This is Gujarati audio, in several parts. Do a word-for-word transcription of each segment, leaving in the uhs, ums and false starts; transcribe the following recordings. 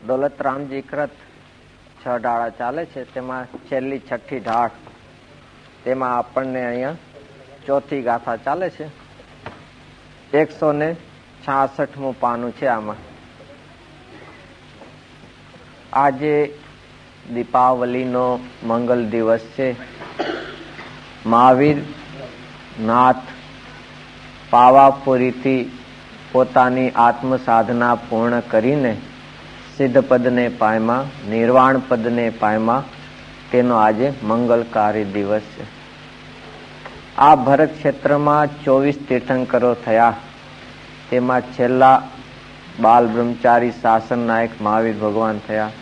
દોલતરામજી કૃત છ ઢાળા ચાલે છે, તેમાં છેલ્લી છઠ્ઠી ઢાળ, તેમાં આપણને અહીંયા ચોથી ગાથા ચાલે છે. એકસો ને છાસઠમું પાનું છે. આમાં આજે દીપાવલીનો મંગલ દિવસ છે. મહાવીર નાથ પાવાપુરીથી પોતાની આત્મ સાધના પૂર્ણ કરીને સિદ્ધ પદને પામ્યા, નિર્વાણ પદને પામ્યા. તેનો આજે મંગલકારી દિવસ છે. આ ભરત ક્ષેત્રમાં ચોવીસ તીર્થંકરો થયા. તેમાં છેલ્લા બાલ બ્રહ્મચારી શાસન નાયક મહાવીર ભગવાન થયા.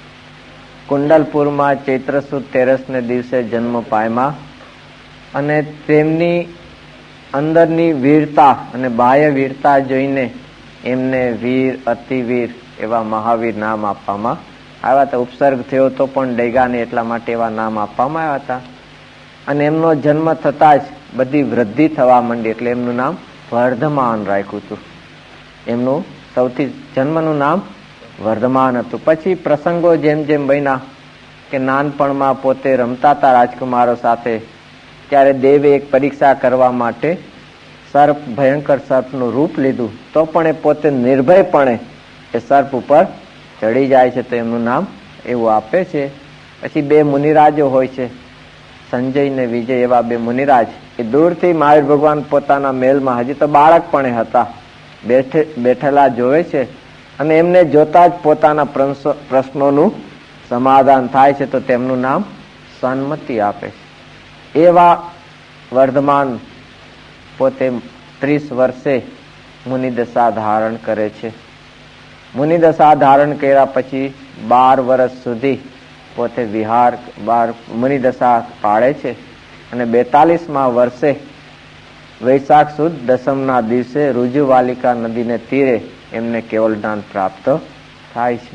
કુંડલપુરમાં ચૈત્ર સુદ તેરસ ને દિવસે જન્મ પામ્યા અને તેમની અંદરની વીરતા અને બાહ્ય વીરતા જોઈને એમને વીર, અતિવીર એવા મહાવીર નામ આપવામાં આવ્યા હતા. ઉપસર્ગ થયો તો પણ ડૈગાને એટલા માટે એવા નામ આપવામાં આવ્યા હતા. અને એમનો જન્મ થતા જ બધી વૃદ્ધિ થવા માંડી, એટલે એમનું નામ વર્ધમાન રાખ્યું હતું. એમનું સૌથી જન્મનું નામ વર્ધમાન હતું. પછી પ્રસંગો જેમ જેમ બન્યા કે નાનપણમાં પોતે રમતા હતા રાજકુમારો સાથે, ત્યારે દેવે એક પરીક્ષા કરવા માટે સર્પ, ભયંકર સર્પનું રૂપ લીધું. તો પણ એ પોતે નિર્ભયપણે એ સર્પ ઉપર ચડી જાય છે, તો એમનું નામ એવું આપે છે. પછી બે મુનિરાજો હોય છે, સંજય ને વિજય એવા બે મુનિરાજ. એ દૂરથી મહાવીર ભગવાન પોતાના મહેલમાં, હજી તો બાળક પણ હતા, બેઠે બેઠેલા જોવે છે અને એમને જોતા જ પોતાના પ્રશ્નોનું સમાધાન થાય છે, તો તેમનું નામ સન્મતિ આપે છે. એવા વર્ધમાન પોતે ત્રીસ વર્ષે મુનિદશા ધારણ કરે છે. મુનિદશા ધારણ કર્યા પછી બાર વર્ષ સુધી પોતે વિહાર બાર મુનિદશા પાળે છે અને બેતાલીસમાં વર્ષે વૈશાખ સુદ દસમના દિવસે રુજુવાલિકા નદીને તીરે એમને કેવલ જ્ઞાન પ્રાપ્ત થાય છે.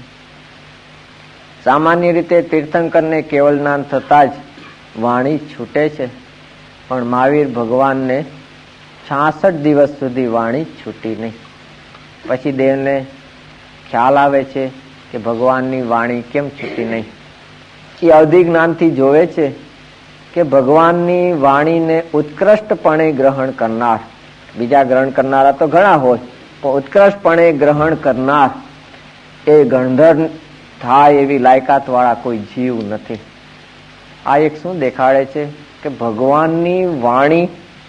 સામાન્ય રીતે તીર્થંકરને કેવલ જ્ઞાન થતા જ વાણી છૂટે છે, પણ મહાવીર ભગવાનને છાસઠ દિવસ સુધી વાણી છૂટી નહીં. પછી દેવને ખ્યાલ આવે છે કે ભગવાનની વાણી કેમ છૂટી નહીં. એ અવધિ જ્ઞાનથી જોવે છે કે ભગવાનની વાણીને ઉત્કૃષ્ટપણે ગ્રહણ કરનાર, બીજા ગ્રહણ કરનારા તો ઘણા હોય, પણ ઉત્કૃષ્ટપણે ગ્રહણ કરનાર એ ગણધર થાય એવી લાયકાત વાળા કોઈ જીવ નથી. આ એક શું દેખાડે છે કે ભગવાનની વાણી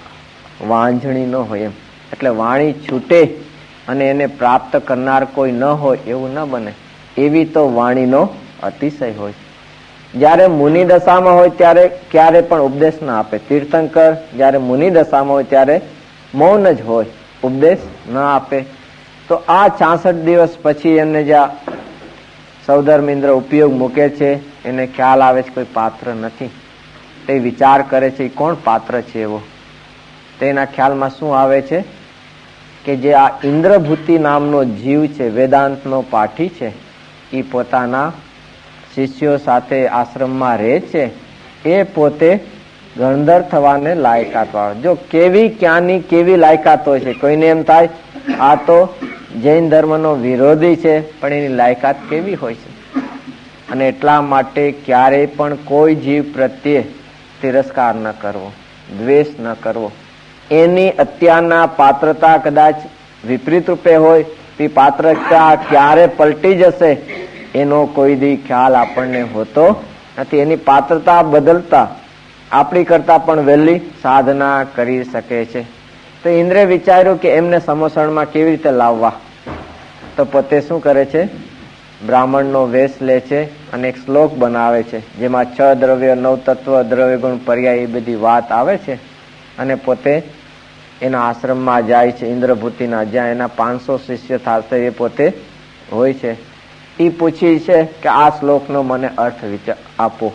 વાંઝણી ન હોય એમ, એટલે વાણી છૂટે અને એને પ્રાપ્ત કરનાર કોઈ ન હોય એવું ન બને. એવી તો વાણીનો અતિશય હોય. જયારે મુનિ દશામાં હોય ત્યારે ક્યારે પણ ઉપદેશ ના આપે. તીર્થંકર જયારે મુનિ દશામાં હોય ત્યારે મૌન જ હોય, ઉપદેશ ન આપે. તો આ છાસઠ દિવસ પછી એમને જ્યાં સૌધર્મિન્દ્ર ઉપયોગ મૂકે છે, એને ખ્યાલ આવે છે કોઈ પાત્ર નથી. તે વિચાર કરે છે કોણ પાત્ર છે એવો. તેના ખ્યાલમાં શું આવે છે કે જે આ ઇન્દ્રભૂતિ નામનો જીવ છે, વેદાંતનો પાઠી છે, એ પોતાના શિષ્યો સાથે આશ્રમમાં રહે છે. એ પોતે ગણધર થવાને લાયકાત વાળો. જો કેવી ક્યાંની કેવી લાયકાત હોય છે. કોઈને એમ થાય આ તો જૈન ધર્મનો વિરોધી છે, પણ એની લાયકાત કેવી હોય છે. અને એટલા માટે ક્યારેય પણ કોઈ જીવ પ્રત્યે તિરસ્કાર ન કરવો, દ્વેષ ન કરવો. એની અત્યારના પાત્રતા કદાચ વિપરીત રૂપે હોય, તે પાત્રતા ક્યારે પલટી જશે એનો કોઈ દી ખ્યાલ આપણને હોતો નથી. એની પાત્રતા બદલતા આપણી કરતા પણ વહેલી સાધના કરી શકે છે. તો ઇન્દ્રે વિચાર્યું કે એમને સમોસણમાં કેવી રીતે લાવવા. તો પોતે શું કરે છે, બ્રાહ્મણનો વેશ લે છે અને એક શ્લોક બનાવે છે, જેમાં છ દ્રવ્ય, નવ તત્વ, દ્રવ્ય ગુણ, પર્યાય એ બધી વાત આવે છે. અને પોતે એના આશ્રમમાં જાય છે, ઇન્દ્રભૂતિના, જ્યાં એના પાંચસો શિષ્ય થશે એ પોતે હોય છે. એ પૂછી છે કે આ શ્લોકનો મને અર્થ વિચાર આપો.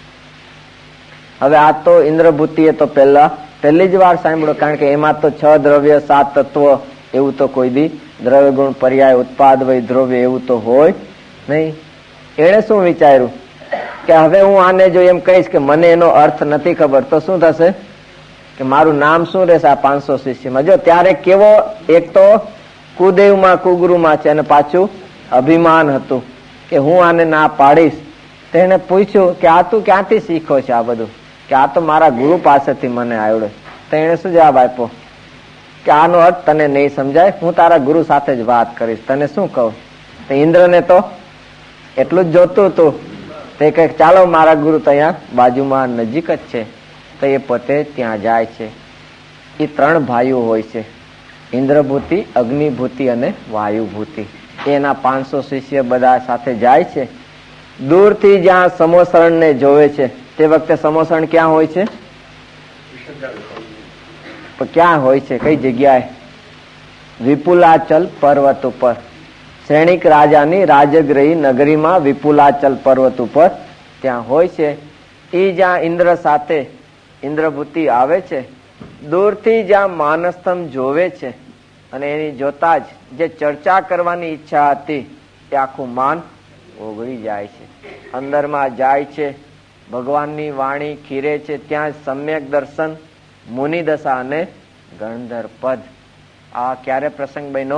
હવે આ તો ઇન્દ્રભૂતિએ તો પહેલા પહેલી જ વાર સાંભળ્યો, કારણ કે એમાં તો છ દ્રવ્ય, સાત તત્વ એવું તો કોઈ દી, દ્રવ્ય ગુણ, પર્યાય, ઉત્પાદ વય દ્રવ્ય એવું તો હોય નહીં. એણે શું વિચાર્યું કે હવે હું આને જો એમ કહીશ કે મને એનો અર્થ નથી ખબર, તો શું થશે કે મારું નામ શું રહેશે આ પાંચસો શિષ્યમાં. જો ત્યારે કેવો એક તો કુદેવમાં કુગુરુમાં છે અને પાછું અભિમાન હતું કે કે હું આને ના પાડીશ. તો એને પૂછ્યું કે આ તું ક્યાંથી શીખો છે આ બધું? કે આ તો મારા ગુરુ પાસેથી મને આવડે. તો એને શું જવાબ આપ્યો કે આનો અર્થ તને નહીં સમજાય, હું તારા ગુરુ સાથે જ વાત કરીશ, તને શું કહું. તો ઇન્દ્રને તો એટલું જ જોતું હતું. તે કહે ચાલો મારા ગુરુ તો અહીંયા બાજુમાં નજીક જ છે. તો એ પોતે ત્યાં જાય છે. એ ત્રણ ભાઈઓ હોય છે, ઇન્દ્રભૂતિ, અગ્નિભૂતિ અને વાયુભૂતિ. એના પાંચસો શિષ્ય બધા સાથે જાય છે. દૂરથી જ્યાં સમોસરણ ને જોવે છે, તે વખતે સમોસરણ ક્યાં હોય છે? ક્યાં હોય છે? કઈ જગ્યાએ? વિપુલાચલ પર્વત ઉપર, શ્રેણિક રાજાની રાજગૃહી નગરીમાં વિપુલાચલ પર્વત ઉપર ત્યાં હોય છે. એ જ્યાં ઇન્દ્ર સાથે ઇન્દ્રભૂતિ આવે છે, દૂરથી જ્યાં માનસ્તંભ જોવે છે અને એની જોતા જ જે ચર્ચા કરવાની ઈચ્છા હતી એ આખું માન ઓગળી જાય છે. અંદરમાં જાય છે, ભગવાનની વાણી ખીરે છે. ત્યાં સમ્યક દર્શન, મુનિ દશા અને ગણધર પદ. આ ક્યારે પ્રસંગ બન્યો?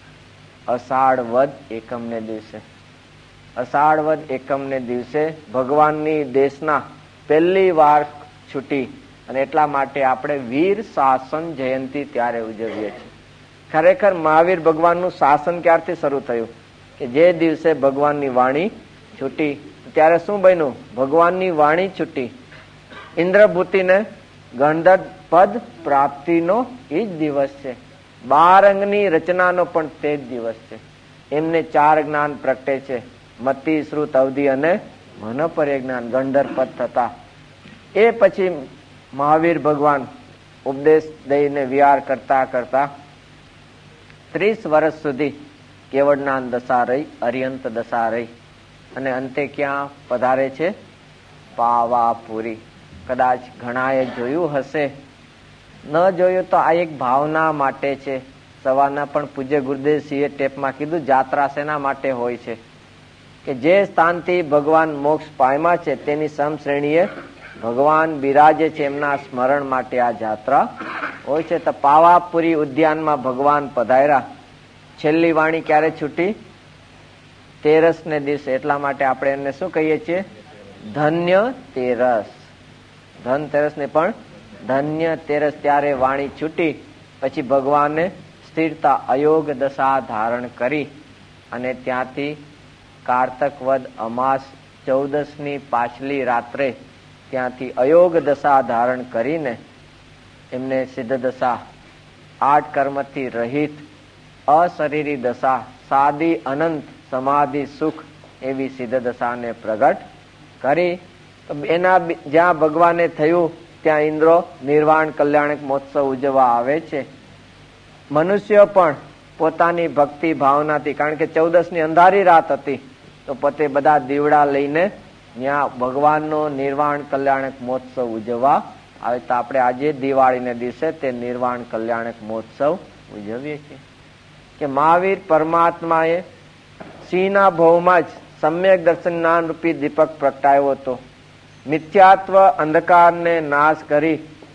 અષાઢ વદ એકમ ને દિવસે. અષાઢ વદ એકમ ને દિવસે ભગવાનની દેશના પહેલી વાર છૂટી. અને એટલા માટે આપણે વીર શાસન જયંતિ ત્યારે ઉજવીએ છીએ. ખરેખર મહાવીર ભગવાનનું શાસન ક્યારથી શરૂ થયું? કે જે દિવસે ભગવાનની વાણી છૂટી. ત્યારે શું બન્યું? ભગવાનની વાણી છૂટી. ઇન્દ્રભૂતિને ગણધર પદ પ્રાપ્તિનો એ જ દિવસ છે. બાર અંગની રચનાનો પણ તે જ દિવસ છે. એમને ચાર જ્ઞાન પ્રગટે છે, મતિ, શ્રુત, અવધિ અને મનોપર્ય જ્ઞાન ગણધર પદ થતા. એ પછી મહાવીર ભગવાન ઉપદેશ દઈને વિહાર કરતા કરતા ત્રીસ વર્ષ સુધી કેવળનાન દશા રહી, અરિયંત દશા રહી. અને અંતે ક્યાં પધારે છે? પાવાપુરી. કદાચ ઘણાએ જોયું હશે, ન જોયું તો આ એક ભાવના માટે છે. સવારના પણ પૂજ્ય ગુરુદેવસિંહે ટેપમાં કીધું, જાત્રા શેના માટે હોય છે? કે જે સ્થાનથી ભગવાન મોક્ષ પામ્યા છે તેની સમશ્રેણીએ ભગવાન બિરાજે છે, એમના સ્મરણ માટે આ જાત્રા હોય છે. તો પાવાપુરી ઉદ્યાનમાં ભગવાન પધાર્યા. છેલ્લી વાણી ક્યારે છૂટી? તેરસ ને દિવસે. એટલા માટે આપણે એને શું કહીએ છીએ? ધન્ય તેરસ. ધન તેરસ ને પણ ધન્ય તેરસ. ત્યારે વાણી છૂટી. પછી ભગવાને સ્થિરતા અયોગ દશા ધારણ કરી અને ત્યાંથી કારતક વદ અમાસ ચૌદસ ની પાછલી રાત્રે ત્યાંથી અયોગ દશા ધારણ કરીને એમને સિદ્ધ દશા, આઠ કર્મથી રહિત અશરીરી દશા, સાદી અનંત સમાધિ સુખ એવી સિદ્ધ દશાને પ્રગટ કરી. એના જ્યાં ભગવાને થયું ત્યાં ઇન્દ્રો નિર્વાણ કલ્યાણક મહોત્સવ ઉજવવા આવે છે. મનુષ્ય પણ પોતાની ભક્તિ ભાવનાથી, કારણ કે ચૌદસ ની અંધારી રાત હતી, તો પોતે બધા દીવડા લઈને ત્યાં ભગવાનનો નિર્વાણ કલ્યાણક મહોત્સવ ઉજવવા આવે. તો આપણે આજે દિવાળીને દિવસે તે નિર્વાણ કલ્યાણક મહોત્સવ ઉજવીએ છીએ. કે મહાવીર પરમાત્માએ સિંહના ભવમાં જ સમ્યક દર્શન જ્ઞાન રૂપી દીપક પ્રગટાયો હતો. મિથ્યાત્વ અંધકારને નાશ કરી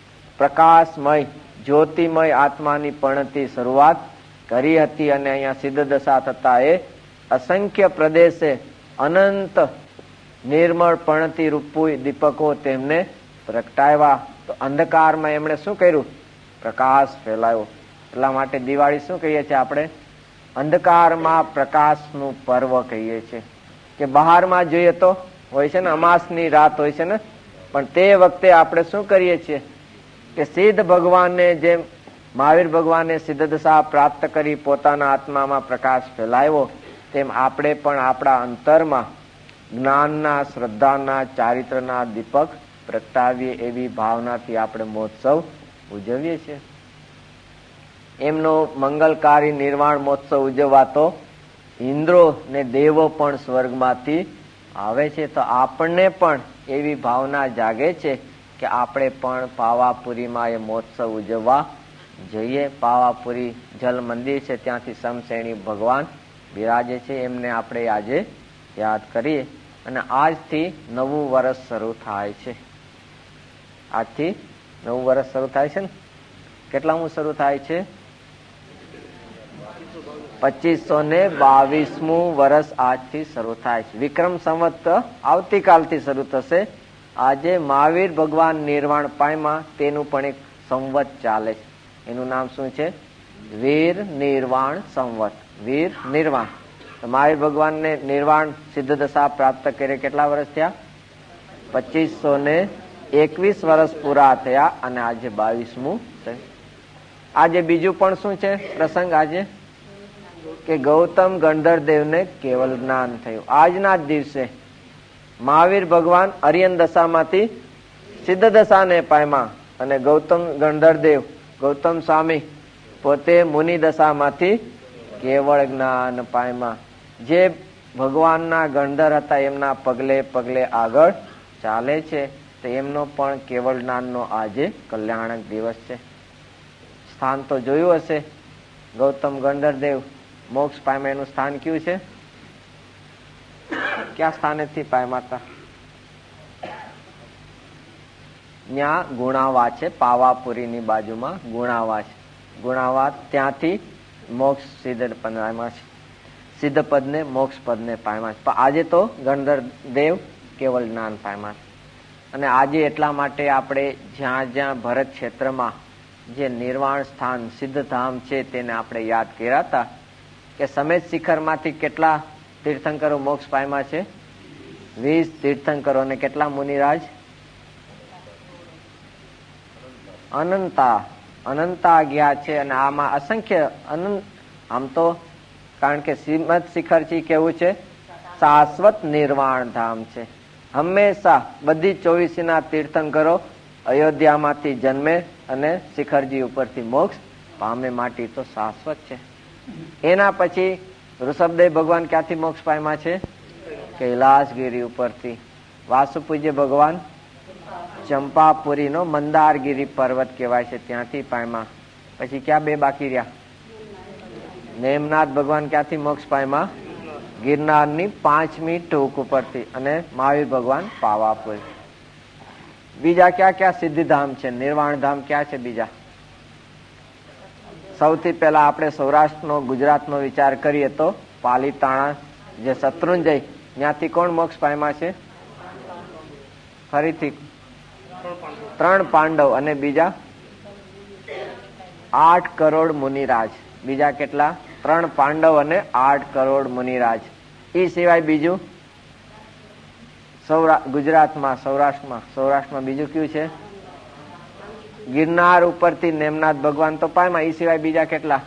પ્રકાશમય જ્યોતિમય આત્માની પણતી શરૂઆત કરી હતી. અને અહીંયા સિદ્ધ દશા થતા એ અસંખ્ય પ્રદેશે અનંત નિર્મળ પણતી રૂપી દીપકો તેમને પ્રગટાવ્યા. તો અંધકારમાં એમણે શું કર્યું? પ્રકાશ ફેલાયો. એટલા માટે દિવાળી શું કહીએ છીએ આપણે? અંધકારમાં પ્રકાશનું પર્વ કહીએ છીએ. કે બહારમાં જોઈએ તો હોય છે ને, અમાસની રાત હોય છે ને, પણ તે વખતે આપણે શું કરીએ છીએ? કે સિદ્ધ ભગવાનને, જેમ મહાવીર ભગવાને સિદ્ધ દશા પ્રાપ્ત કરી પોતાના આત્મામાં પ્રકાશ ફેલાવ્યો, તેમ આપણે પણ આપણા અંતરમાં જ્ઞાનના, શ્રદ્ધાના, ચારિત્રના દીપક પ્રગટાવીએ એવી ભાવનાથી આપણે મહોત્સવ ઉજવીએ છીએ. એમનો મંગલકારી નિર્વાણ મહોત્સવ ઉજવાતો ઇન્દ્રો ને દેવો પણ સ્વર્ગમાંથી આવે છે. તો આપણને પણ એવી ભાવના જાગે છે કે આપણે પણ પાવાપુરીમાં એ મહોત્સવ ઉજવવા જઈએ. પાવાપુરી જલ મંદિર છે, ત્યાંથી સમશ્રેણી ભગવાન બિરાજે છે. એમને આપણે આજે યાદ કરીએ. અને આજથી નવું વર્ષ શરૂ થાય છે. આજથી નવું વર્ષ શરૂ થાય છે ને? કેટલામું શરૂ થાય છે? પચીસો ને બાવીસમું વર્ષ આજથી શરૂ થાય છે. વિક્રમ સંવત આવતીકાલથી શરૂ થશે. આજે મહાવીર ભગવાન નિર્વાણ પામ્યા તેનું પણ એક સંવત ચાલે છે. એનું નામ શું છે? વીર નિર્વાણ સંવત. વીર નિર્વાણ. મહાવીર ભગવાનને નિર્વાણ સિદ્ધ દશા પ્રાપ્ત કરે કેટલા વર્ષ થયા? પચીસો ને એકવીસ વર્ષ પૂરા થયા અને આજે બાવીસમું છે. આજે બીજું પણ શું છે પ્રસંગ? આજે કે ગૌતમ ગણધર ને કેવલ જ્ઞાન થયું. આજના જ દિવસે મહાવીર ભગવાન અરિયન દશામાંથી સિદ્ધ દશાને પામ્યા અને ગૌતમ ગણધર દેવ ગૌતમ સ્વામી પોતે મુનિ દશામાંથી કેવળ જ્ઞાન પામ્યા. જે ભગવાનના ગણધર હતા એમના પગલે પગલે આગળ ચાલે છે તો એમનો પણ કેવળ જ્ઞાનનો આજે કલ્યાણક દિવસ છે. સ્થાન તો જોયું હશે. ગૌતમ ગણધર દેવ મોક્ષ પામ્યા એનું સ્થાન કયું છે? ક્યાં સ્થાનેથી પામ્યા હતા? ત્યાં ગુણાવા છે. પાવાપુરીની બાજુમાં ગુણાવા છે. ગુણાવા ત્યાંથી મોક્ષ સિદ્ધ પામ્યા છે. સિદ્ધ પદ ને મોક્ષ પદ ને પામ્યા છે. પણ આજે તો ગણધર દેવ કેવળ જ્ઞાન પામ્યા છે. અને આજે એટલા માટે આપણે જ્યાં જ્યાં ભરત ક્ષેત્રમાં જે નિર્વાણ સ્થાન સિદ્ધધામ છે તેને આપણે યાદ કર્યા હતા કે સમેત શિખર માંથી કેટલા તીર્થંકરો મોક્ષ પામ્યા છે? વીસ તીર્થંકરો. અને કેટલા મુનિરાજ? અનંતા અનંતા ગયા છે. અને આમાં અસંખ્ય અનંત. આમ તો કારણ કે શ્રીમદ શિખર છે કેવું છે? શાશ્વત નિર્વાણ ધામ છે. હંમેશા બધી ચોવીસી ના તીર્થંકરો અયોધ્યામાંથી જન્મે અને શિખરજી ઉપરથી મોક્ષ પામે માટે તો શાશ્વત છે. એના પછી ઋષભદેવ ભગવાન ક્યાંથી મોક્ષ પામ્યા છે? કૈલાસગીરી ઉપરથી. વાસુપૂજ્ય ભગવાન ચંપાપુરી નો મંદારગીરી પર્વત કહેવાય છે ત્યાંથી પામ્યા. પછી ક્યાં બે બાકી રહ્યા? નેમનાથ ભગવાન ક્યાંથી મોક્ષ પામ્યા? ગિરનારની પાંચમી ટૂંક ઉપરથી. અને મહાવીર ભગવાન પાવાપુર. બીજા ક્યાં ક્યાં સિદ્ધિધામ છે? નિર્વાણ ધામ ક્યાં છે બીજા? સૌથી પહેલા આપણે સૌરાષ્ટ્રનો ગુજરાતનો વિચાર કરીએ તો પાલીતાણા જે શત્રુંજય ત્યાંથી કોણ મોક્ષ પામ્યા છે? ફરીથી ત્રણ પાંડવ. અને બીજા આઠ કરોડ મુનિરાજ. બીજા કેટલા? ત્રણ પાંડવ અને આઠ કરોડ મુનિરાજ. એ સિવાય બીજું સૌરા ગુજરાતમાં સૌરાષ્ટ્રમાં સૌરાષ્ટ્રમાં બીજું કયું છે? ગિરનાર ઉપરથી નેમનાથ ભગવાન તો પામ્યા. એ સિવાય બીજા કેટલા?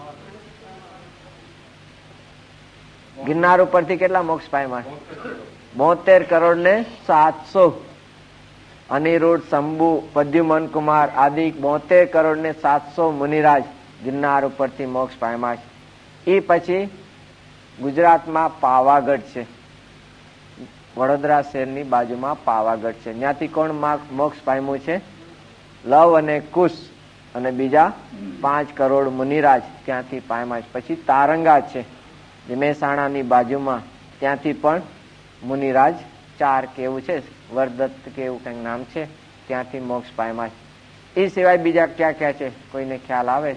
ગિરનાર ઉપરથી કેટલા મોક્ષ પામ્યા? બોતેર કરોડ ને સાતસો. અનિરુદ્ધ, શંભુ, પ્રદ્યુમન કુમાર આદિ બોતેર કરોડ ને સાતસો મુનિરાજ ગિરનાર ઉપરથી મોક્ષ પામ્યા છે. એ પછી ગુજરાતમાં પાવાગઢ છે. વડોદરા શહેરની બાજુમાં પાવાગઢ છે. ત્યાંથી કોણ મોક્ષ પામ્યું છે? લવ અને કુશ અને બીજા પાંચ કરોડ મુનિરાજ ત્યાંથી પામ્યા છે. પછી તારંગા છે જે મહેસાણાની બાજુમાં. ત્યાંથી પણ મુનિરાજ ચાર કેવું છે વરદત્ત કેવું કઈક નામ છે ત્યાંથી મોક્ષ પામ્યા છે. એ સિવાય બીજા ક્યાં ક્યાં છે? કોઈને ખ્યાલ આવે?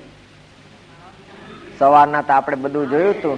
સવારના તો આપણે બધું જોયું હતું.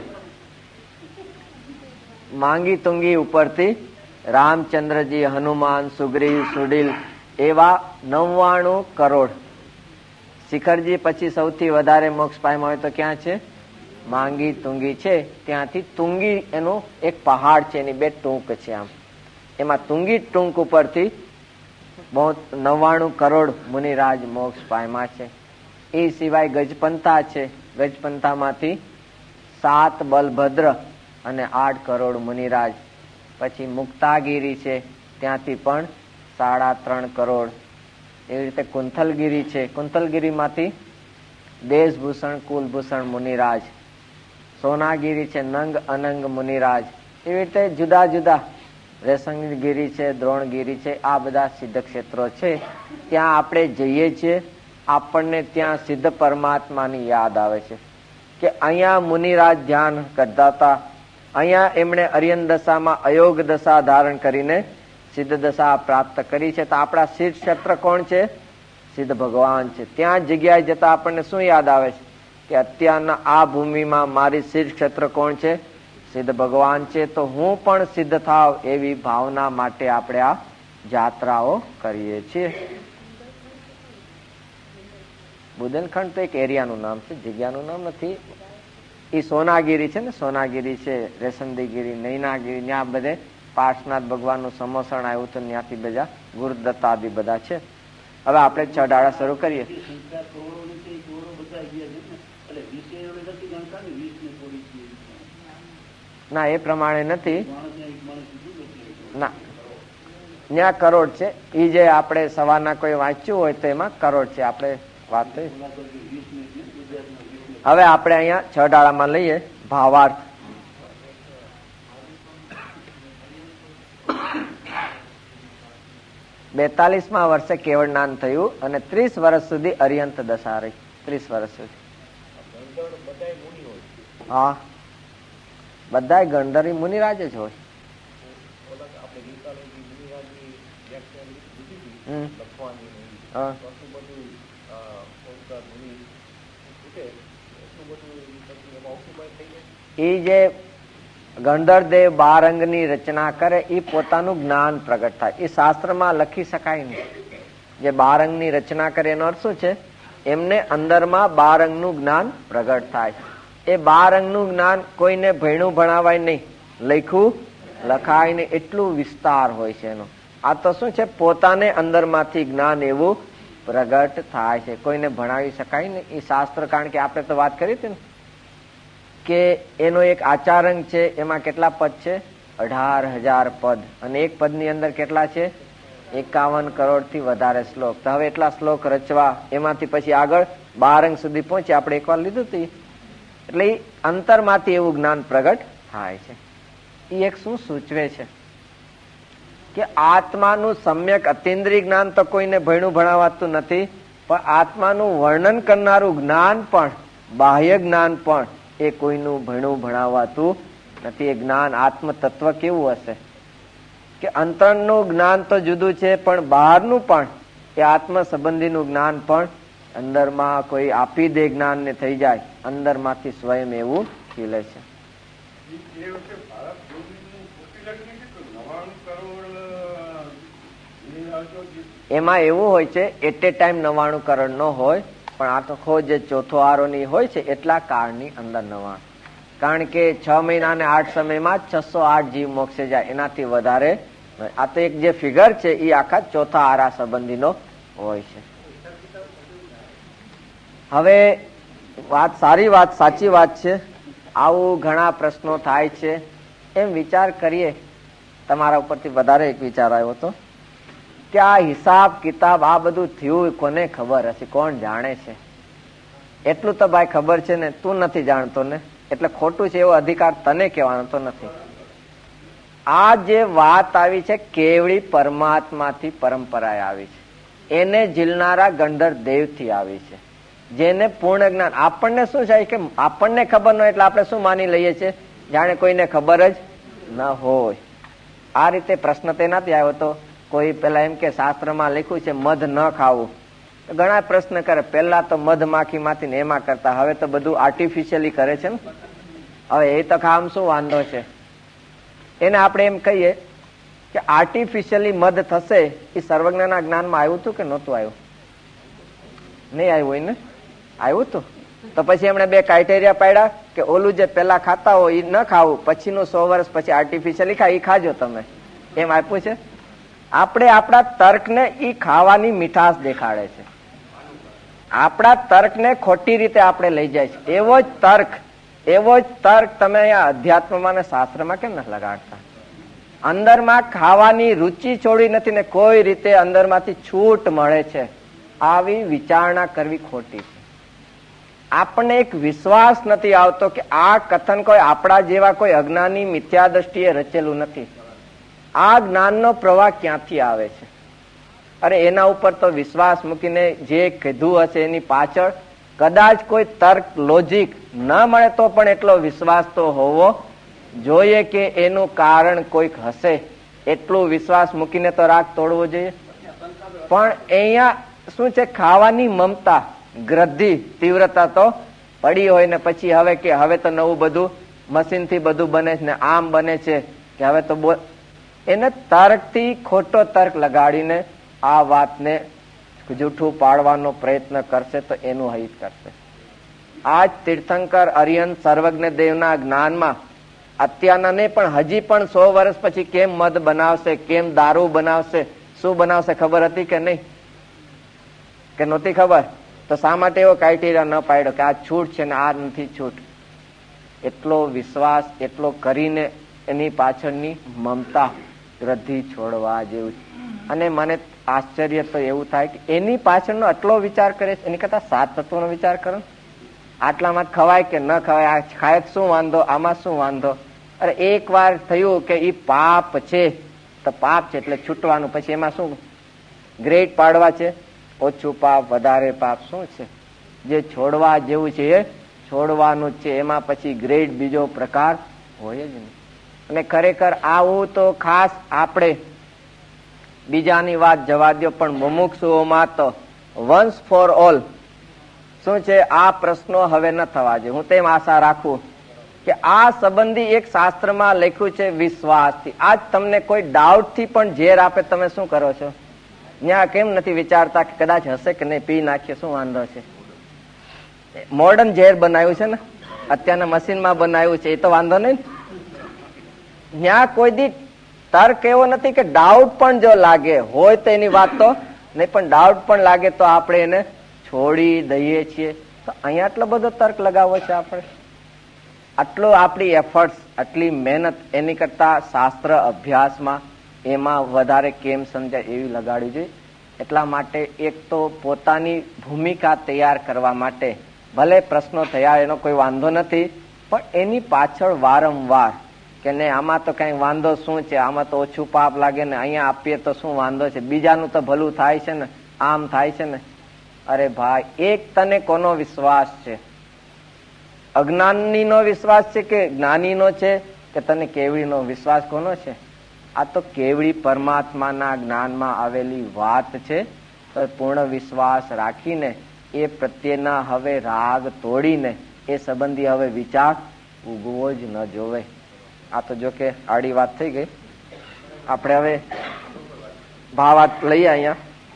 માંગી તુંગી ઉપરથી રામચંદ્રજી, હનુમાન, સુગ્રીવ, સુડીલ એવા નવ્વાણું કરોડ. શિખરજી પછી સૌથી વધારે મોક્ષ પામ્યા હોય તો ક્યાં છે? માંગી તુંગી છે. ત્યાંથી તુંગી એનું એક પહાડ છે. એની બે ટૂંક છે. આમ એમાં તુંગી ટૂંક ઉપરથી બહુ નવ્વાણું કરોડ મુનિરાજ મોક્ષ પામ્યા છે. એ સિવાય ગજપંથા છે. ગજપંથામાંથી સાત બલભદ્ર અને આઠ કરોડ મુનિરાજ. પછી મુક્તાગીરી છે ત્યાંથી પણ સાડા ત્રણ કરોડ. એવી રીતે કુંથલગીરી છે. કુંથલગીરીમાંથી દેશભૂષણ, કુલભૂષણ મુનિરાજ. સોનાગીરી છે, નંગ અનંગ મુનિરાજ. એવી રીતે જુદા જુદા રેશમગીરી છે, દ્રોણગીરી છે. આ બધા સિદ્ધ ક્ષેત્રો છે. ત્યાં આપણે જઈએ છીએ, આપણને ત્યાં સિદ્ધ પરમાત્માની યાદ આવે છે કે અહીંયા મુનિરાજ ધ્યાન કરતા હતા. અહીંયા એમણે અરિયન દશામાં અયોગ દશા ધારણ કરીને સિદ્ધ દશા પ્રાપ્ત કરી છે. તો આપણા સિદ્ધ ક્ષેત્ર કોણ છે? સિદ્ધ ભગવાન છે. ત્યાં જગ્યાએ જતા આપણને શું યાદ આવે છે કે અત્યારના આ ભૂમિમાં મારી સિદ્ધ ક્ષેત્ર કોણ છે? સિદ્ધ ભગવાન છે. તો હું પણ સિદ્ધ થાવ એવી ભાવના માટે આપણે આ જાત્રાઓ કરીએ છીએ. બુંદેલખંડ તો એક એરિયાનું નામ છે, જગ્યાનું નામ નથી. એ સોનાગીરી છે ને, સોનાગીરી છે, રેશમદીગીરી, નૈનાગીરી, ત્યાં બધે પાર્શનાથ ભગવાનનું સમોસણ આવ્યું તો ત્યાંથી બધા ગુરુદત્ત આદિ બધા છે. હવે આપણે છ દાડા શરૂ કરીએ. ના, એ પ્રમાણે નથી. ના, ત્યાં કરોડ છે. એ જે આપણે સવારના કોઈ વાંચ્યું હોય તો એમાં કરોડ છે. આપણે વાત થઈ. હવે આપણે અહીંયા છ ડાળામાં લઈએ ભાવાર્થ. બેતાલીસમાં વર્ષે કેવળ જ્ઞાન થયું અને ત્રીસ વર્ષ સુધી અરિયંત દશા રહી. ત્રીસ વર્ષ સુધી હા, બધા ગંધર્વી મુનિરાજ જ હોય. એ જે ગંધર્વદેવ બાર અંગની રચના કરે એ પોતાનું જ્ઞાન પ્રગટ થાય. એ શાસ્ત્રમાં લખી શકાય નહીં. જે બાર અંગની રચના કરે એનો અર્થ શું છે? એમને અંદરમાં બાર અંગનું જ્ઞાન પ્રગટ થાય. એ બાર અંગનું જ્ઞાન કોઈને ભણ્યું ભણાવાય નહીં, લખ્યું લખાય નહીં, એટલું વિસ્તાર હોય છે એનો. આ તો શું છે? પોતાને અંદરમાંથી જ્ઞાન એવું પ્રગટ થાય છે, કોઈને ભણાવી શકાય નહીં. એ શાસ્ત્ર, કારણ કે આપણે તો વાત કરી હતી ને કે એનો એક આચારંગ છે, એમાં કેટલા પદ છે? અઢાર હજાર પદ. અને એક પદ ની અંદર કેટલા છે? એકાવન કરોડ થી વધારે શ્લોક. તો હવે એટલા શ્લોક રચવા, એમાંથી પછી આગળ બાર અંગ સુધી પહોંચી. આપણે એકવાર લીધું હતું. એટલે એ અંતરમાંથી એવું જ્ઞાન પ્રગટ થાય છે. એ એક શું સૂચવે છે કે આત્માનું સમ્યક અતિન્દ્રિય જ્ઞાન તો કોઈને ભણ્યું ભણાવાતું નથી, પણ આત્માનું વર્ણન કરનારું જ્ઞાન પણ, બાહ્ય જ્ઞાન પણ એ કોઈનું ભણ્યું ભણાવાતું નથી. એ જ્ઞાન આત્મ તત્વ કેવું હશે કે અંતરનું જ્ઞાન તો જુદું છે, પણ બહારનું પણ એ આત્મ સંબંધીનું જ્ઞાન પણ અંદરમાં કોઈ આપી દે જ્ઞાન ને થઈ જાય, અંદરમાંથી સ્વયં એવું ખીલે છે. એમાં એવું હોય છે, એટ એ ટાઈમ નવાણું કરોડ નો હોય, પણ આ તો ખો જે ચોથો આરો ની હોય છે એટલા કાળની અંદર નવાણું. કારણ કે છ મહિના ને આઠ સમયમાં છસો આઠ જીવ મોક્ષે જાય, એનાથી વધારે. આ તો એક જે ફિગર છે એ આખા ચોથા આરા સંબંધીનો હોય છે. હવે વાત સારી વાત, સાચી વાત છે. આવું ઘણા પ્રશ્નો થાય છે. એમ વિચાર કરીએ, તમારા ઉપરથી વધારે એક વિચાર આવ્યો હતો કે આ હિસાબ કિતાબ આ બધું થયું કોને ખબર હશે, કોણ જાણે છે? એટલું તો ભાઈ ખબર છે ને, તું નથી જાણતો ને, એટલે ખોટું છે એવો અધિકાર તને કહેવાનો તો નથી. આ જે વાત આવી છે કેવળી પરમાત્માથી પરંપરાએ આવી છે, એને ઝીલનારા ગંધર્વ દેવથી આવી છે, જેને પૂર્ણ જ્ઞાન. આપણને શું છે કે આપણને ખબર ન હોય એટલે આપણે શું માની લઈએ છીએ? જાણે કોઈને ખબર જ ન હોય. આ રીતે પ્રશ્ન તેનાથી આવ્યો હતો. કોઈ પેલા એમ કે શાસ્ત્રમાં લખ્યું છે મધ ન ખાવું, ઘણા પ્રશ્ન કરે. પેલા તો મધ માખી માંથી ને એમાં કરતા, હવે તો બધું આર્ટિફિશિયલી કરે છે ને. હવે એ તો ખામ શું વાંધો છે? એને આપણે એમ કહીએ કે આર્ટિફિશિયલી મધ થશે, એ સર્વજ્ઞના જ્ઞાનમાં આવ્યું હતું કે નહોતું આવ્યું? નહીં આવ્યું હોય ને? આવ્યું હતું. તો પછી એમણે બે ક્રાઇટેરિયા પાડ્યા કે ઓલું જે પેલા ખાતા હોય એ ન ખાવું, પછીનું સો વર્ષ પછી આર્ટિફિશિયલી ખાય એ ખાજો તમે, એમ આપ્યું છે. આપણે આપણા તર્કને ઈ ખાવાની મીઠાશ દેખાડે છે. આપણા તર્કને ખોટી રીતે આપણે લઈ જાય છે. એવો જ તર્ક એવો જ તર્ક તમે અહીંયા અધ્યાત્મમાં ને શાસ્ત્રમાં કેમ નથી લગાડતા? અંદરમાં ખાવાની રુચિ છોડી નથી ને કોઈ રીતે અંદરમાંથી છૂટ મળે છે, આવી વિચારણા કરવી ખોટી છે. આપણને એક વિશ્વાસ નથી આવતો કે આ કથન કોઈ આપણા જેવા કોઈ અજ્ઞાની મિથ્યા દ્રષ્ટિએ રચેલું નથી. આ જ્ઞાનનો પ્રવાહ ક્યાંથી આવે છે? અરે એના ઉપર તો વિશ્વાસ મૂકીને જે કીધું હશે એની પાછળ કદાચ કોઈ તર્ક લોજિક ન મળે તો પણ એટલો વિશ્વાસ તો હોવો જોઈએ કે એનું કારણ કોઈક હશે. એટલું વિશ્વાસ મૂકીને તો રાગ તોડવો જોઈએ. પણ અહીંયા શું છે? ખાવાની મમતા, ગ્રદ્ધિ, તીવ્રતા તો પડી હોય ને પછી હવે કે હવે તો નવું બધું મશીન થી બધું બને છે ને આમ બને છે કે હવે તો બોલ, એને તર્કથી ખોટો તર્ક લગાડીને આ વાતને જૂઠું પાડવાનો પ્રયત્ન કરશે તો એનું હિત કરશે. આજ તીર્થંકર અરિયન સર્વજ્ઞ દેવના જ્ઞાનમાં અત્યારના નહીં પણ હજી પણ સો વર્ષ પછી કેમ મધ બનાવશે, કેમ દારૂ બનાવશે, શું બનાવશે ખબર હતી કે નહીં? કે નહોતી ખબર? તો શા માટે એવો ક્રાઇટેરિયા ન પાડ્યો કે આ છૂટ છે ને આ નથી છૂટ? એટલો વિશ્વાસ એટલો કરીને એની પાછળની મમતા વૃદ્ધિ છોડવા જેવું. અને મને આશ્ચર્ય તો એવું થાય કે એની પાછળનો આટલો વિચાર કરે છે, એની કરતા સાત તત્વોનો વિચાર કરો. આટલામાં ખવાય કે ન ખવાય, આ ખાય શું વાંધો, આમાં શું વાંધો? અરે એક વાર થયું કે ઈ પાપ છે તો પાપ છે એટલે છૂટવાનું, પછી એમાં શું ગ્રેડ પાડવા છે? ઓછું પાપ વધારે પાપ શું છે? જે છોડવા જેવું છે એ છોડવાનું છે, એમાં પછી ગ્રેડ બીજો પ્રકાર હોય જ નહીં. અને ખરેખર આવું તો ખાસ આપણે બીજાની વાત જવા દો, પણ મુમુક્ષુઓમાં તો વન્સ ફોર ઓલ શું છે આ પ્રશ્નો હવે ન થવા જોઈએ. હું તેમ આશા રાખું કે આ સંબંધી એક શાસ્ત્રમાં લખ્યું છે વિશ્વાસથી. આજ તમને કોઈ ડાઉટ થી પણ ઝેર આપે તમે શું કરો છો? ત્યાં કેમ નથી વિચારતા કે કદાચ હશે કે નહીં, પી નાખીએ શું વાંધો છે? મોડર્ન ઝેર બનાવ્યું છે ને, અત્યારના મશીનમાં બનાવ્યું છે, એ તો વાંધો નહીં. ત્યાં કોઈ દી તર્ક એવો નથી કે ડાઉટ પણ જો લાગે હોય તો એની વાત તો નહીં, પણ ડાઉટ પણ લાગે તો આપણે એને છોડી દઈએ છીએ. તો અહીંયા આટલો બધો તર્ક લગાવવો છે આપણે, આટલો આપણી એફર્ટ્સ, આટલી મહેનત, એની કરતા શાસ્ત્ર અભ્યાસમાં એમાં વધારે કેમ સમજાય એવી લગાડવી જોઈએ. એટલા માટે એક તો પોતાની ભૂમિકા તૈયાર કરવા માટે ભલે પ્રશ્નો થયા એનો કોઈ વાંધો નથી, પણ એની પાછળ વારંવાર કે નહીં આમાં તો કઈ વાંધો શું છે, આમાં તો ઓછું પાપ લાગે ને, અહીંયા આપીએ તો શું વાંધો છે, બીજાનું તો ભલું થાય છે ને, આમ થાય છે ને. અરે ભાઈ, એક તને કોનો વિશ્વાસ છે? અજ્ઞાની નો વિશ્વાસ છે કે જ્ઞાની નો છે કે તને કેવડી નો વિશ્વાસ કોનો છે? આ તો કેવડી પરમાત્માના જ્ઞાનમાં આવેલી વાત છે. તો પૂર્ણ વિશ્વાસ રાખીને એ પ્રત્યેના હવે રાગ તોડીને એ સંબંધી હવે વિચાર ઉગવો જ ન જોવે. આ તો જો કે આડી વાત થઈ ગઈ. આપણે હવે ભાવાર્થ લઈએ. અહીંયા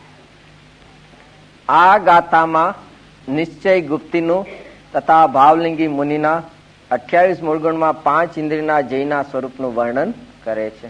આ ગાથામાં નિશ્ચય ગુપ્તીનું તથા ભાવલિંગી મુનિના અઠ્યાવીસ મૂળગુણમાં પાંચ ઇન્દ્રિયના જયના સ્વરૂપનું વર્ણન કરે છે.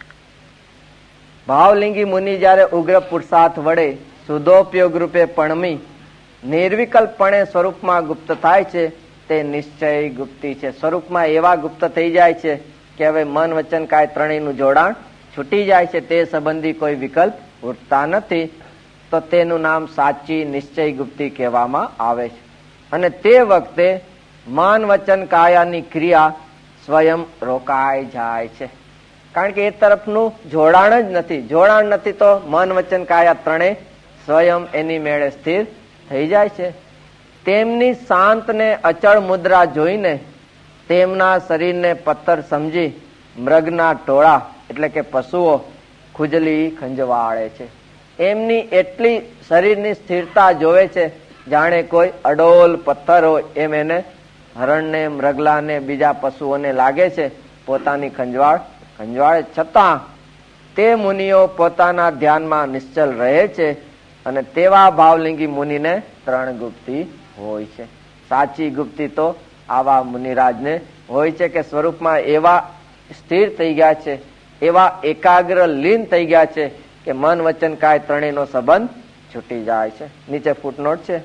ભાવલિંગી મુનિ જયારે ઉગ્ર પુરુષાર્થ વડે શુદ્ધોપયોગ રૂપે પણમી નિર્વિકલ્પપણે સ્વરૂપમાં ગુપ્ત થાય છે તે નિશ્ચય ગુપ્તી છે. સ્વરૂપમાં એવા ગુપ્ત થઈ જાય છે કે હવે મન વચન કાય ત્રણેયનું જોડાણ છૂટી જાય છે, તે સંબંધી કોઈ વિકલ્પ ઉઠતા નથી. તો તેનું નામ સાચી નિશ્ચય ગુપ્તી કહેવામાં આવે છે. અને તે વખતે મન વચન કાયાની ક્રિયા સ્વયં રોકાઈ જાય છે, કારણ કે એ તરફનું જોડાણ જ નથી. જોડાણ નથી તો મન વચન કાયા ત્રણેય સ્વયં એની મેળે સ્થિર થઈ જાય છે. તેમની શાંત ને અચળ મુદ્રા જોઈને તેમના શરીરને પથ્થર સમજી મૃગના ટોળા એટલે કે પશુઓ ખુજલી ખંજવાળે છે. એમની એટલી શરીરની સ્થિરતા જોવે છે જાણે કોઈ અડોલ પથ્થર હોય એમ એને હરણને, મૃગલાને, બીજા પશુઓને લાગે છે પોતાની ખંજવાળ ખંજવાળે. છતાં તે મુનિઓ પોતાના ધ્યાનમાં નિશ્ચલ રહે છે. અને તેવા ભાવલિંગી મુનિને ત્રણ ગુપ્તી હોય છે. સાચી ગુપ્તી તો આવા મુનિરાજને હોય છે કે સ્વરૂપમાં એવા સ્થિર થઈ ગયા છે, એવા એકાગ્ર લીન થઈ ગયા છે કે મન વચન કાય ત્રણેયનો સંબંધ છૂટી જાય છે. નીચે ફૂટનોટ છે.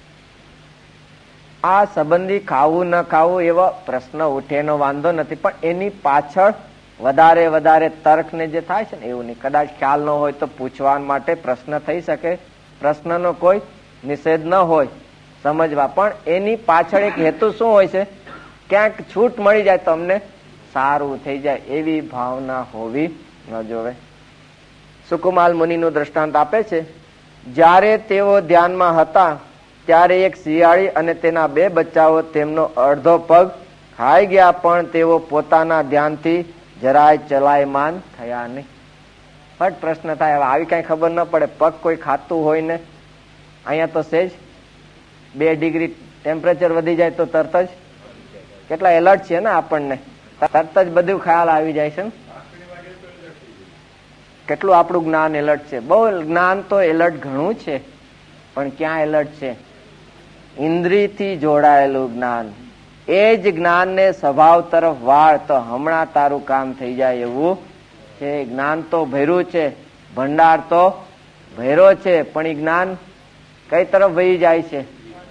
આ સંબંધી ખાવું ન ખાવું એવો પ્રશ્ન ઉઠે એનો વાંધો નથી, પણ એની પાછળ વધારે વધારે તર્કને જે થાય છે ને એવું નહીં. કદાચ ખ્યાલ ન હોય તો પૂછવા માટે પ્રશ્ન થઈ શકે, પ્રશ્નનો કોઈ નિષેધ ન હોય સમજવા, પણ એની પાછળ એક હેતુ શું હોય છે? ક્યાંક છૂટ મળી જાય તો અમને સારું થઈ જાય એવી ભાવના હોવી ન જોવે. સુકુમાલ મુનિનું દ્રષ્ટાંત આપે છે. જ્યારે તેઓ ધ્યાનમાં હતા ત્યારે એક શિયાળી અને તેના બે બચ્ચાઓ તેમનો અડધો પગ ખાઈ ગયા, પણ તેઓ પોતાના ધ્યાનથી જરાય ચલાયમાન થયા નહીં. ફટ પ્રશ્ન થાય, હવે આવી કઈ ખબર ન પડે, પગ કોઈ ખાતું હોય ને અહીંયા તો સેજ બે ડિગ્રી ટેમ્પરેચર વધી જાય તો તરત જ કેટલા એલર્ટ છે ને આપણને, તરત જ બધું ખ્યાલ આવી જાય છે ને. કેટલું આપણું જ્ઞાન એલર્ટ છે. બહુ જ્ઞાન તો એલર્ટ ઘણું છે, પણ ક્યાં એલર્ટ છે? ઇન્દ્રિયથી જોડાયેલું જ્ઞાન. એ જ જ્ઞાનને સ્વભાવ તરફ વાળ તો હમણાં તારું કામ થઈ જાય એવું છે. જ્ઞાન તો ભર્યું છે, ભંડાર તો ભર્યો છે, પણ એ જ્ઞાન કઈ તરફ વહી જાય છે?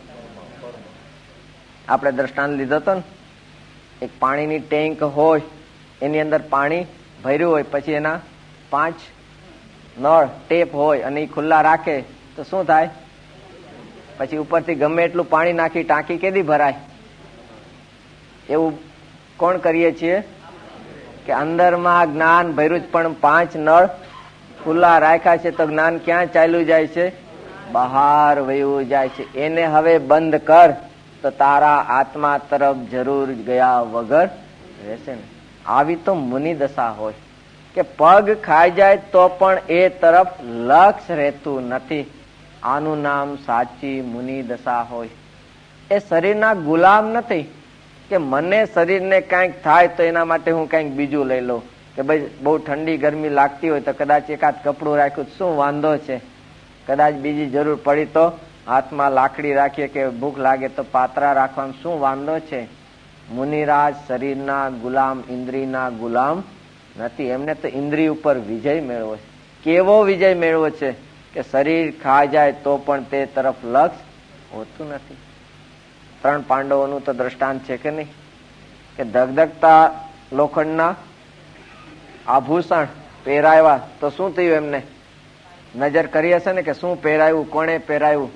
આપણે દ્રષ્ટાંત લીધો હતો ને, એક પાણીની ટેન્ક હોય, એની અંદર પાણી ભર્યું હોય, પછી એના પાંચ નળ ટેપ હોય અને એ ખુલ્લા રાખે તો શું થાય? પછી ઉપરથી ગમે એટલું પાણી નાખી ટાંકી કેદી ભરાય? એવું કોણ કરીએ છીએ કે અંદરમાં જ્ઞાન ભર્યું જ પણ પાંચ નળ ખુલ્લા રાખ્યા છે, તો જ્ઞાન ક્યાં ચાલ્યું જાય છે? બહાર વયું જાય છે. એને હવે બંધ કર તો તારા આત્મા તરફ જરૂર ગયા વગર રહેશે ને. આવી તો મુનિ દશા હોય કે પગ ખાઈ જાય તો પણ એ તરફ લક્ષ રહેતું નથી. આનું નામ સાચી મુનિ દશા હોય. એ શરીરના ગુલામ નથી કે મને શરીરને કંઈક થાય તો એના માટે હું કંઈક બીજું લઈ લઉં, કે ભાઈ બહુ ઠંડી ગરમી લાગતી હોય તો કદાચ એકાદ કપડું રાખ્યું શું વાંધો છે, કદાચ બીજી જરૂર પડી તો હાથમાં લાકડી રાખીએ, કે ભૂખ લાગે તો પાત્રા રાખવામાં શું વાંધો છે. મુનિરાજ શરીરના ગુલામ, ઇન્દ્રિયના ગુલામ નથી. એમને તો ઇન્દ્રિય ઉપર વિજય મેળવો છે. કેવો વિજય મેળવો છે કે શરીર ખાઈ જાય તો પણ તે તરફ લક્ષ હોતું નથી. ત્રણ પાંડવોનું તો દ્રષ્ટાંત છે કે નહીં, કે ધગધગતા લોખંડના આભૂષણ પહેરાવ્યા તો શું થયું? એમને નજર કરી હશે ને કે શું પહેરાયું, કોણે પહેરાયું?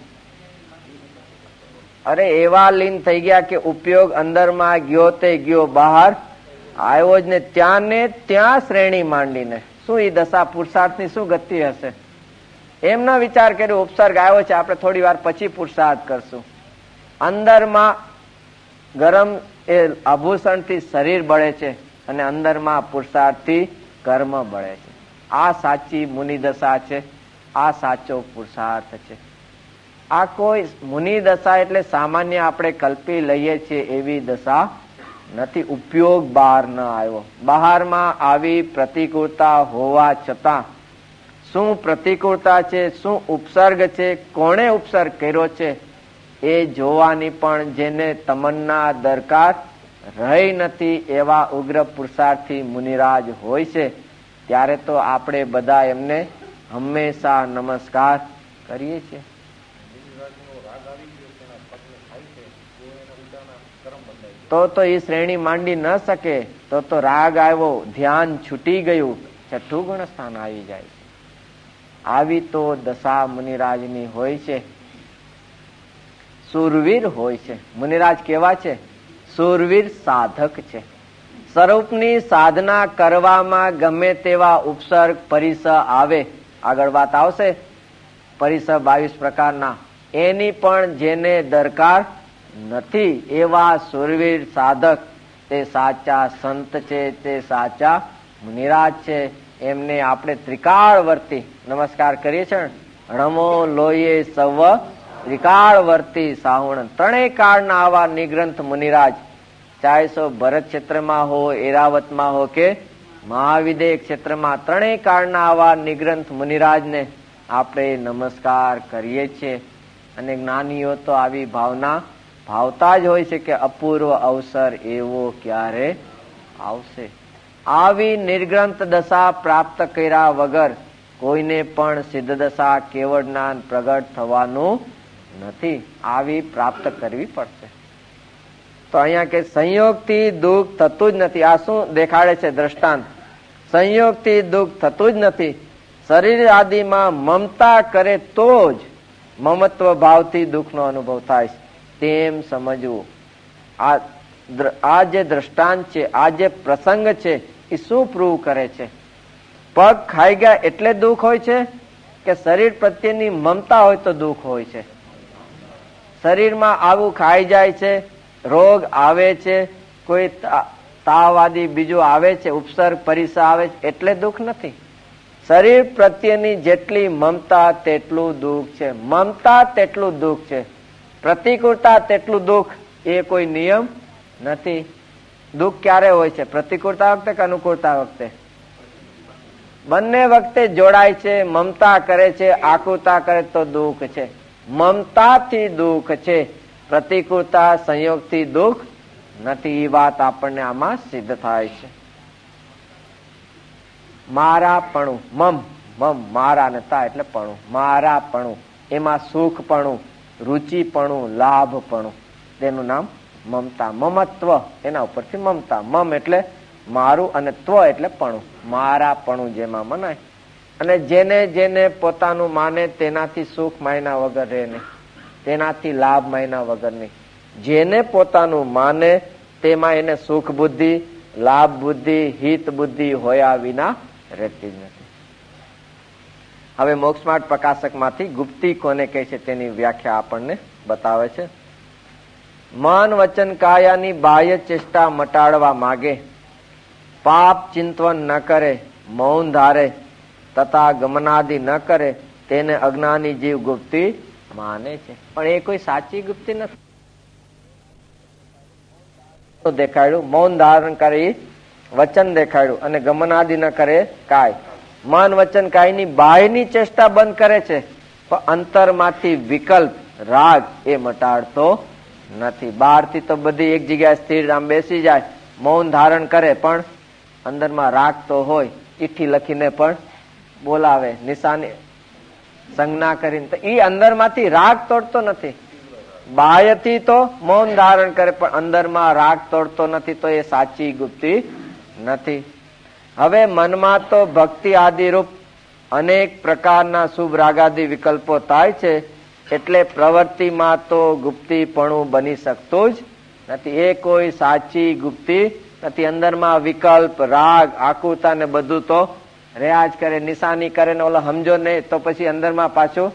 અરે એવા લીન થઈ ગયા કે ઉપયોગ અંદરમાં ગયો તે ગયો, બહાર આવ્યો જ ને. ત્યાં ને ત્યાં શ્રેણી માંડીને. શું એ દશા પુરુષાર્થની શું ગતિ હશે? એમનો વિચાર કર્યો ઉપસર્ગ આવ્યો છે, આપણે થોડી વાર પછી પુરુષાર્થ કરશું. અંદરમાં ગરમ એ આભૂષણથી શરીર બળે છે અને અંદરમાં પુરુષાર્થથી કર્મ બળે છે. આ સાચી મુનિ દશા છે, આ સાચો પુરુષાર્થ છે. આ કોઈ મુનિ દશા એટલે સામાન્ય આપણે કલ્પી લઈએ છીએ એવી દશા નથી. ઉપયોગ બહાર ન આવ્યો. બહારમાં આવી પ્રતિકૂળતા હોવા છતાં શું પ્રતિકૂળતા છે, શું ઉપસર્ગ છે, કોણે ઉપસર્ગ કર્યો છે, એ જોવાની પણ જેને તમન્ના દરકાર રહી નથી એવા ઉગ્ર પુરુષાર્થી મુનિરાજ હોય છે. ત્યારે તો આપણે બધા એમને હંમેશા નમસ્કાર કરીએ છીએ. તો તો એ શ્રેણી માંડી ન શકે. તો તો રાગ આવ્યો, ધ્યાન છૂટી ગયું, છઠ્ઠું ગુણ સ્થાન આવી જાય છે. આવી તો દશા મુનિરાજની હોય છે. સુરવીર હોય છે. મુનિરાજ કેવા છે? સુરવીર સાધક છે. સ્વરૂપની સાધના કરવામાં ગમે તેવા ઉપસર્ગ પરિસ આવે, આગળ વાત આવશે પરિસ બાવીસ પ્રકારના, એની પણ જેને દરકાર નથી એવા સુરવીર સાધક તે સાચા સંત છે, તે સાચા મુનિરાજ છે. એમને આપણે ત્રિકાળવર્તી નમસ્કાર કરીએ છીએ. રમો લોયે સવ ત્રિકાળવર્તી સાહુણ. ત્રણેય કાળના આવા નિગ્રંથ મુનિરાજ, ચાહે સો ભરત ક્ષેત્રમાં હો, એરાવતમાં હો કે મહાવિદેય ક્ષેત્રમાં, ત્રણેય કાળના આવા નિગ્રંથ મુનિરાજને આપણે નમસ્કાર કરીએ છીએ. અને જ્ઞાનીઓ તો આવી ભાવના ભાવતા જ હોય છે કે અપૂર્વ અવસર એવો ક્યારે આવશે. આવી નિર્ગ્રંથ દશા પ્રાપ્ત કર્યા વગર કોઈને પણ સિદ્ધ દશા કેવળ જ્ઞાન પ્રગટ થવાનું નથી. આવી પ્રાપ્ત કરવી પડશે. તો અહીંયા કે સંયોગથી દુઃખ થતું જ નથી. આ શું દેખાડે છે દ્રષ્ટાંત? સંયોગથી દુઃખ થતું જ નથી. શરીર આદિમાં મમતા કરે તો જ મમત્વ ભાવથી દુઃખનો અનુભવ થાય છે, તેમ સમજવું. આ આ જે દ્રષ્ટાંત છે, આ જે પ્રસંગ છે, એ શું પ્રૂવ કરે છે? પગ ખાઈ ગયા એટલે દુઃખ હોય છે કે શરીર પ્રત્યેની મમતા હોય તો દુઃખ હોય છે? શરીરમાં આવું ખાઈ જાય છે, રોગ આવે છે, કોઈ તાવ આદિ બીજું આવે છે, ઉપસર્ગ પરિસા આવે છે એટલે દુઃખ નથી. શરીર પ્રત્યેની જેટલી મમતા તેટલું દુઃખ છે. મમતા તેટલું દુઃખ છે. પ્રતિકૂળતા તેટલું દુઃખ એ કોઈ નિયમ નથી. દુઃખ ક્યારે હોય છે? પ્રતિકૂળતા વખતે કે અનુકૂળતા વખતે? બંને વખતે જોડાય છે. મમતા કરે છે, આકુરતા કરે તો દુઃખ છે. મમતાથી દુઃખ છે, પ્રતિકૂળતા સંયોગથી દુઃખ નથી. એ વાત આપણને આમાં સિદ્ધ થાય છે. મારાપણું, મમ મમ મારા નતા એટલે પણું, મારાપણું, એમાં સુખપણું, રુચિપણું, લાભપણું, તેનું નામ મમતા. મમત્વ, એના ઉપરથી મમતા. મમ એટલે મારું અને ત્વ એટલે પણું, મારાપણું જેમાં મનાય. અને જેને જેને પોતાનું માને તેનાથી સુખ માયના વગર રહે નહીં, તેનાથી લાભ માયના વગર નહીં. જેને પોતાનું માને તેમાં એને સુખ બુદ્ધિ, લાભ બુદ્ધિ, હિત બુદ્ધિ હોયા વિના રહેતી જ નથી. હવે મોક્ષમાર્ગ પ્રકાશક માંથી ગુપ્તી કોને કહે છે તેની વ્યાખ્યા આપણને બતાવે છે. મન વચન કાયાની બાહ્ય ચેષ્ટા મટાડવા માગે, પાપ ચિંતવન ન કરે, મૌન ધારે તથા ગમનાદિ ન કરે, તેને અજ્ઞાની જીવ ગુપ્તી માને છે. પણ એ કોઈ સાચી ગુપ્તી નથી. દેખાડ્યું મૌન ધારણ કરે, વચન દેખાડ્યું, અને ગમનાદિ ન કરે કાય. મન વચન કાયની બાહ્યની ચેષ્ટા બંધ કરે છે, પણ અંતરમાંથી વિકલ્પ રાગ એ મટાડતો નથી. બહારથી તો બધી એક જગ્યાએ સ્થિર આમ બેસી જાય, મૌન ધારણ કરે, પણ અંદરમાં રાગ તો હોય. ચિઠ્ઠી લખીને પણ બોલાવે, નિશાની સંજ્ઞા કરીને, તો એ અંદરમાંથી રાગ તોડતો નથી. બાહ્યથી તો મૌન ધારણ કરે, પણ અંદરમાં રાગ તોડતો નથી, તો એ સાચી ગુપ્તી નથી. હવે મનમાં તો ભક્તિ આદિ રૂપ અનેક પ્રકારના શુભ રાગાદી વિકલ્પો થાય છે, એટલે પ્રવૃત્તિમાં તો ગુપ્તીપણું બની શકતું જ નથી. એ કોઈ સાચી ગુપ્તી નથી. અંદરમાં વિકલ્પ, રાગ, આકુરતા ને બધું તો રહ્યા જ કરે. નિશાની કરે ને ઓલો સમજો નહીં તો પછી અંદરમાં પાછું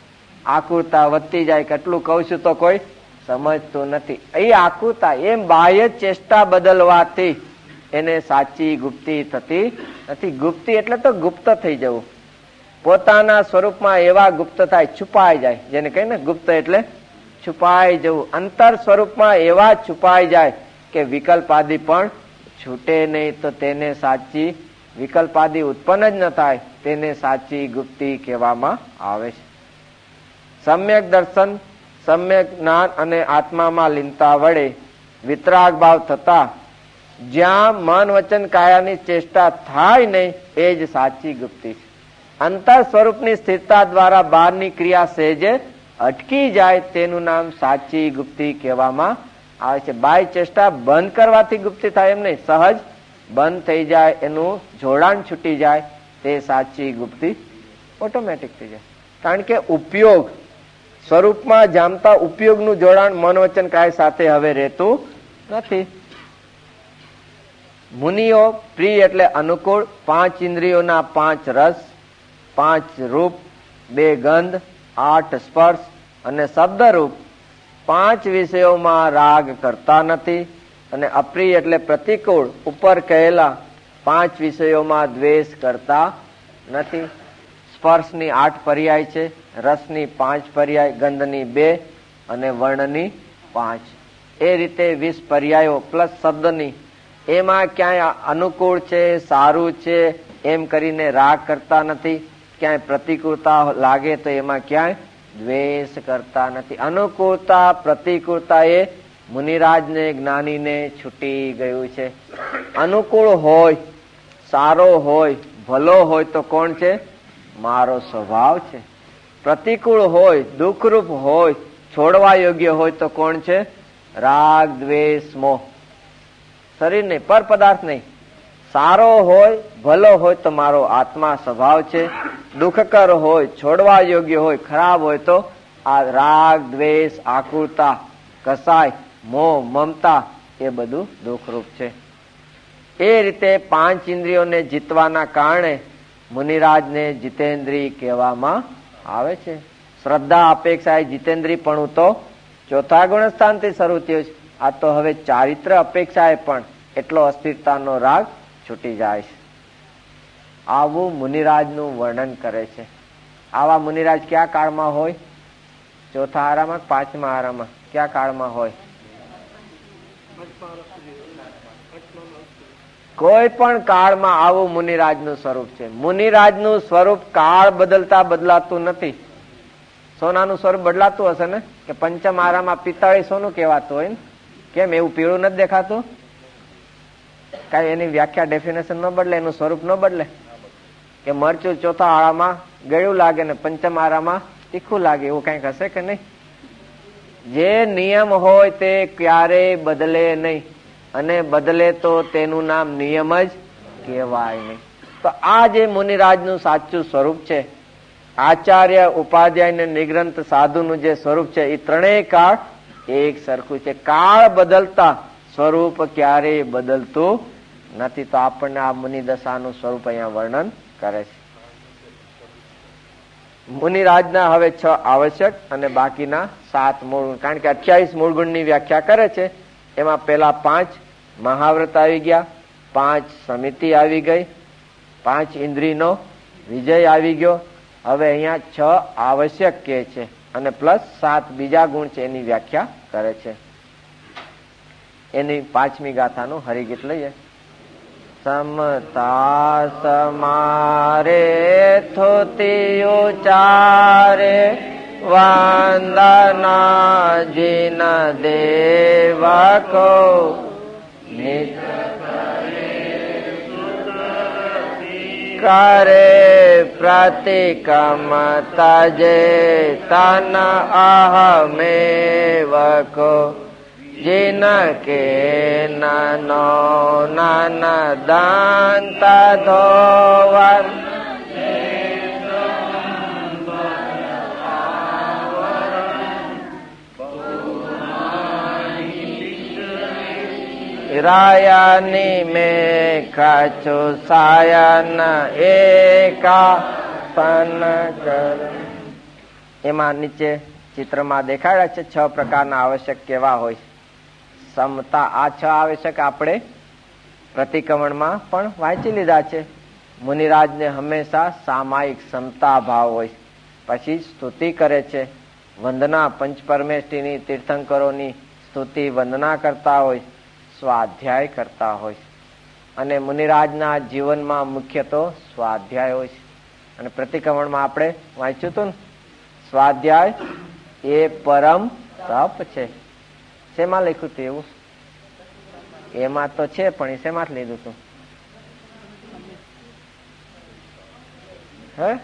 આકુરતા વધતી જાય. કેટલું કહું છું તો કોઈ સમજતું નથી. એ આકુરતા એમ બાહ્ય ચેષ્ટા બદલવાથી એને સાચી ગુપ્તી થતી નથી. ગુપ્તી એટલે તો ગુપ્ત થઈ જવું, પોતાના સ્વરૂપમાં એવા ગુપ્ત થાય, છુપાઈ જાય. જેને કહે ને ગુપ્ત એટલે છુપાઈ જવું. અંતર સ્વરૂપમાં એવા છુપાઈ જાય કે વિકલ્પાદિ પણ છૂટે નહીં, તો તેને સાચી વિકલ્પાદિ ઉત્પન્ન જ ન થાય, તેને સાચી ગુપ્તી કહેવામાં આવે છે. સમ્યક દર્શન, સમ્યક જ્ઞાન અને આત્મામાં લીનતા વડે વિતરાગ ભાવ થતા જ્યાં મન વચન કાયાની ચેષ્ટા થાય નહીં, એ જ સાચી ગુપ્તી છે. અંતર સ્વરૂપની સ્થિરતા દ્વારા બહારની ક્રિયા સહેજે અટકી જાય, તેનું નામ સાચી ગુપ્તી કહેવામાં આવે છે. બાહ્ય ચેષ્ટા બંધ કરવાથી ગુપ્તી થાય એમ નહીં, સહજ બંધ થઈ જાય, એનું જોડાણ છૂટી જાય, તે સાચી ગુપ્તી ઓટોમેટિક થઈ જાય. કારણ કે ઉપયોગ સ્વરૂપમાં જામતા ઉપયોગનું જોડાણ મન વચન કાય સાથે હવે રહેતું નથી. મુનિઓ પ્રિય એટલે અનુકૂળ, પાંચ ઇન્દ્રિયોના પાંચ રસ, પાંચ રૂપ, બે ગંધ, આઠ સ્પર્શ અને શબ્દરૂપ પાંચ વિષયોમાં રાગ કરતા નથી. અને અપ્રિય એટલે પ્રતિકૂળ, ઉપર કહેલા પાંચ વિષયોમાં દ્વેષ કરતા નથી. સ્પર્શની આઠ પર્યાય છે, રસની પાંચ પર્યાય, ગંધની બે અને વર્ણની પાંચ. એ રીતે વીસ પર્યાયો પ્લસ શબ્દની, એમાં ક્યાંય અનુકૂળ છે, સારું છે એમ કરીને રાગ કરતા નથી. ક્યાંય પ્રતિકૂળતા લાગે તો એમાં ક્યાંય દ્વેષ કરતા નથી. અનુકૂળતા પ્રતિકૂળતા એ મુનિરાજને જ્ઞાનીને છૂટી ગયું છે. અનુકૂળ હોય, સારો હોય, ભલો હોય તો કોણ છે? મારો સ્વભાવ છે. પ્રતિકૂળ હોય, દુઃખરૂપ હોય, છોડવા યોગ્ય હોય તો કોણ છે? રાગ, દ્વેષ, મોહ. શરીર નહીં, પર પદાર્થ નહીં. સારો હોય, ભલો હોય તો મારો આત્મા સ્વભાવ છે. દુઃખકર હોય, છોડવા યોગ્ય હોય, ખરાબ હોય તો આ રાગ, દ્વેષ, આકુરતા, કસાય, મોહ, મમતા એ બધું દુઃખરૂપ છે. એ રીતે પાંચ ઇન્દ્રિયોને જીતવાના કારણે મુનિરાજને જીતેન્દ્રી કહેવામાં આવે છે. શ્રદ્ધા અપેક્ષા એ જીતેન્દ્રી પણ તો ચોથા ગુણ સ્થાનથી શરૂ થયું છે. આ તો હવે ચારિત્ર અપેક્ષાએ પણ એટલો અસ્થિરતાનો રાગ છૂટી જાય છે. આવું મુનિરાજનું વર્ણન કરે છે. આવા મુનિરાજ કયા કાળમાં હોય? ચોથા આરામાં પાંચમા આરામાં કયા કાળમાં હોય? કોઈ પણ કાળમાં આવું મુનિરાજનું સ્વરૂપ છે. મુનિરાજનું સ્વરૂપ કાળ બદલતા બદલાતું નથી. સોનાનું સ્વરૂપ બદલાતું હશે ને, કે પંચમ આરામાં પિત્તળી સોનું કહેવાતું હોય ને, કેમ એવું પીળું નથી દેખાતું? કઈ એની વ્યાખ્યા ડેફિનેશન ન બદલે, એનું સ્વરૂપ ન બદલે. કે મરચું ચોથા આરામાં ગળ્યું લાગે ને પંચમ આરામાં તીખું લાગે, એવું કઈક હશે કે નહીં? જે નિયમ હોય તે ક્યારેય બદલે નહીં, અને બદલે તો તેનું નામ નિયમ જ કહેવાય નહીં. તો આ જે મુનિરાજનું સાચું સ્વરૂપ છે, આચાર્ય ઉપાધ્યાય ને નિગ્રંથ સાધુનું જે સ્વરૂપ છે, એ ત્રણેય કાળ એક સરખું છે. કાળ બદલતા સ્વરૂપ ક્યારેય બદલતું નથી. તો આપણને આ મુનિ દશાનું સ્વરૂપ અહીંયા વર્ણન કરે છે. મુનિરાજના હવે છ આવશ્યક અને બાકીના સાત મૂળ ગુણ, કારણ કે અઠ્યાવીસ મૂળ ગુણની વ્યાખ્યા કરે છે. એમાં પેલા પાંચ મહાવ્રત આવી ગયા, પાંચ સમિતિ આવી ગઈ, પાંચ ઇન્દ્રિયનો વિજય આવી ગયો. હવે અહીંયા છ આવશ્યક કે છે અને પ્લસ સાત બીજા ગુણ છે, એની વ્યાખ્યા કરે છે. એની પાંચમી ગાથાનું હરિગીત લઈએ. સમતા સમારે થોતિ ઉચારે વંદના જીન દેવકો કરે પ્રતિકમ તજે તન અહમેવકો જીન કે નનો નન દંત ધોવન રાયની મેં ખચુ સાયન એકા પન કર. એમાં નીચે ચિત્રમાં દેખાડ્યા છે છ પ્રકારના આવશ્યક કેવા હોય. સમતા, આ છ આવશ્યક આપણે પ્રતિક્રમણમાં પણ વાંચી લીધા છે. મુનિરાજને હંમેશા સામાયિક સમતા ભાવ હોય. પછી સ્તુતિ કરે છે, વંદના પંચ પરમેષ્ઠીની તીર્થંકરોની સ્તુતિ વંદના કરતા હોય, સ્વાધ્યાય કરતા હોય. અને મુનિરાજના જીવનમાં મુખ્ય તો સ્વાધ્યાય હોય છે. અને પ્રતિક્રમણમાં આપણે વાંચ્યું હતું ને, સ્વાધ્યાય એ પરમ તપ છે. શેમાં લખ્યું હતું એવું? એમાં તો છે, પણ એ શેમાં લીધું હતું? હે,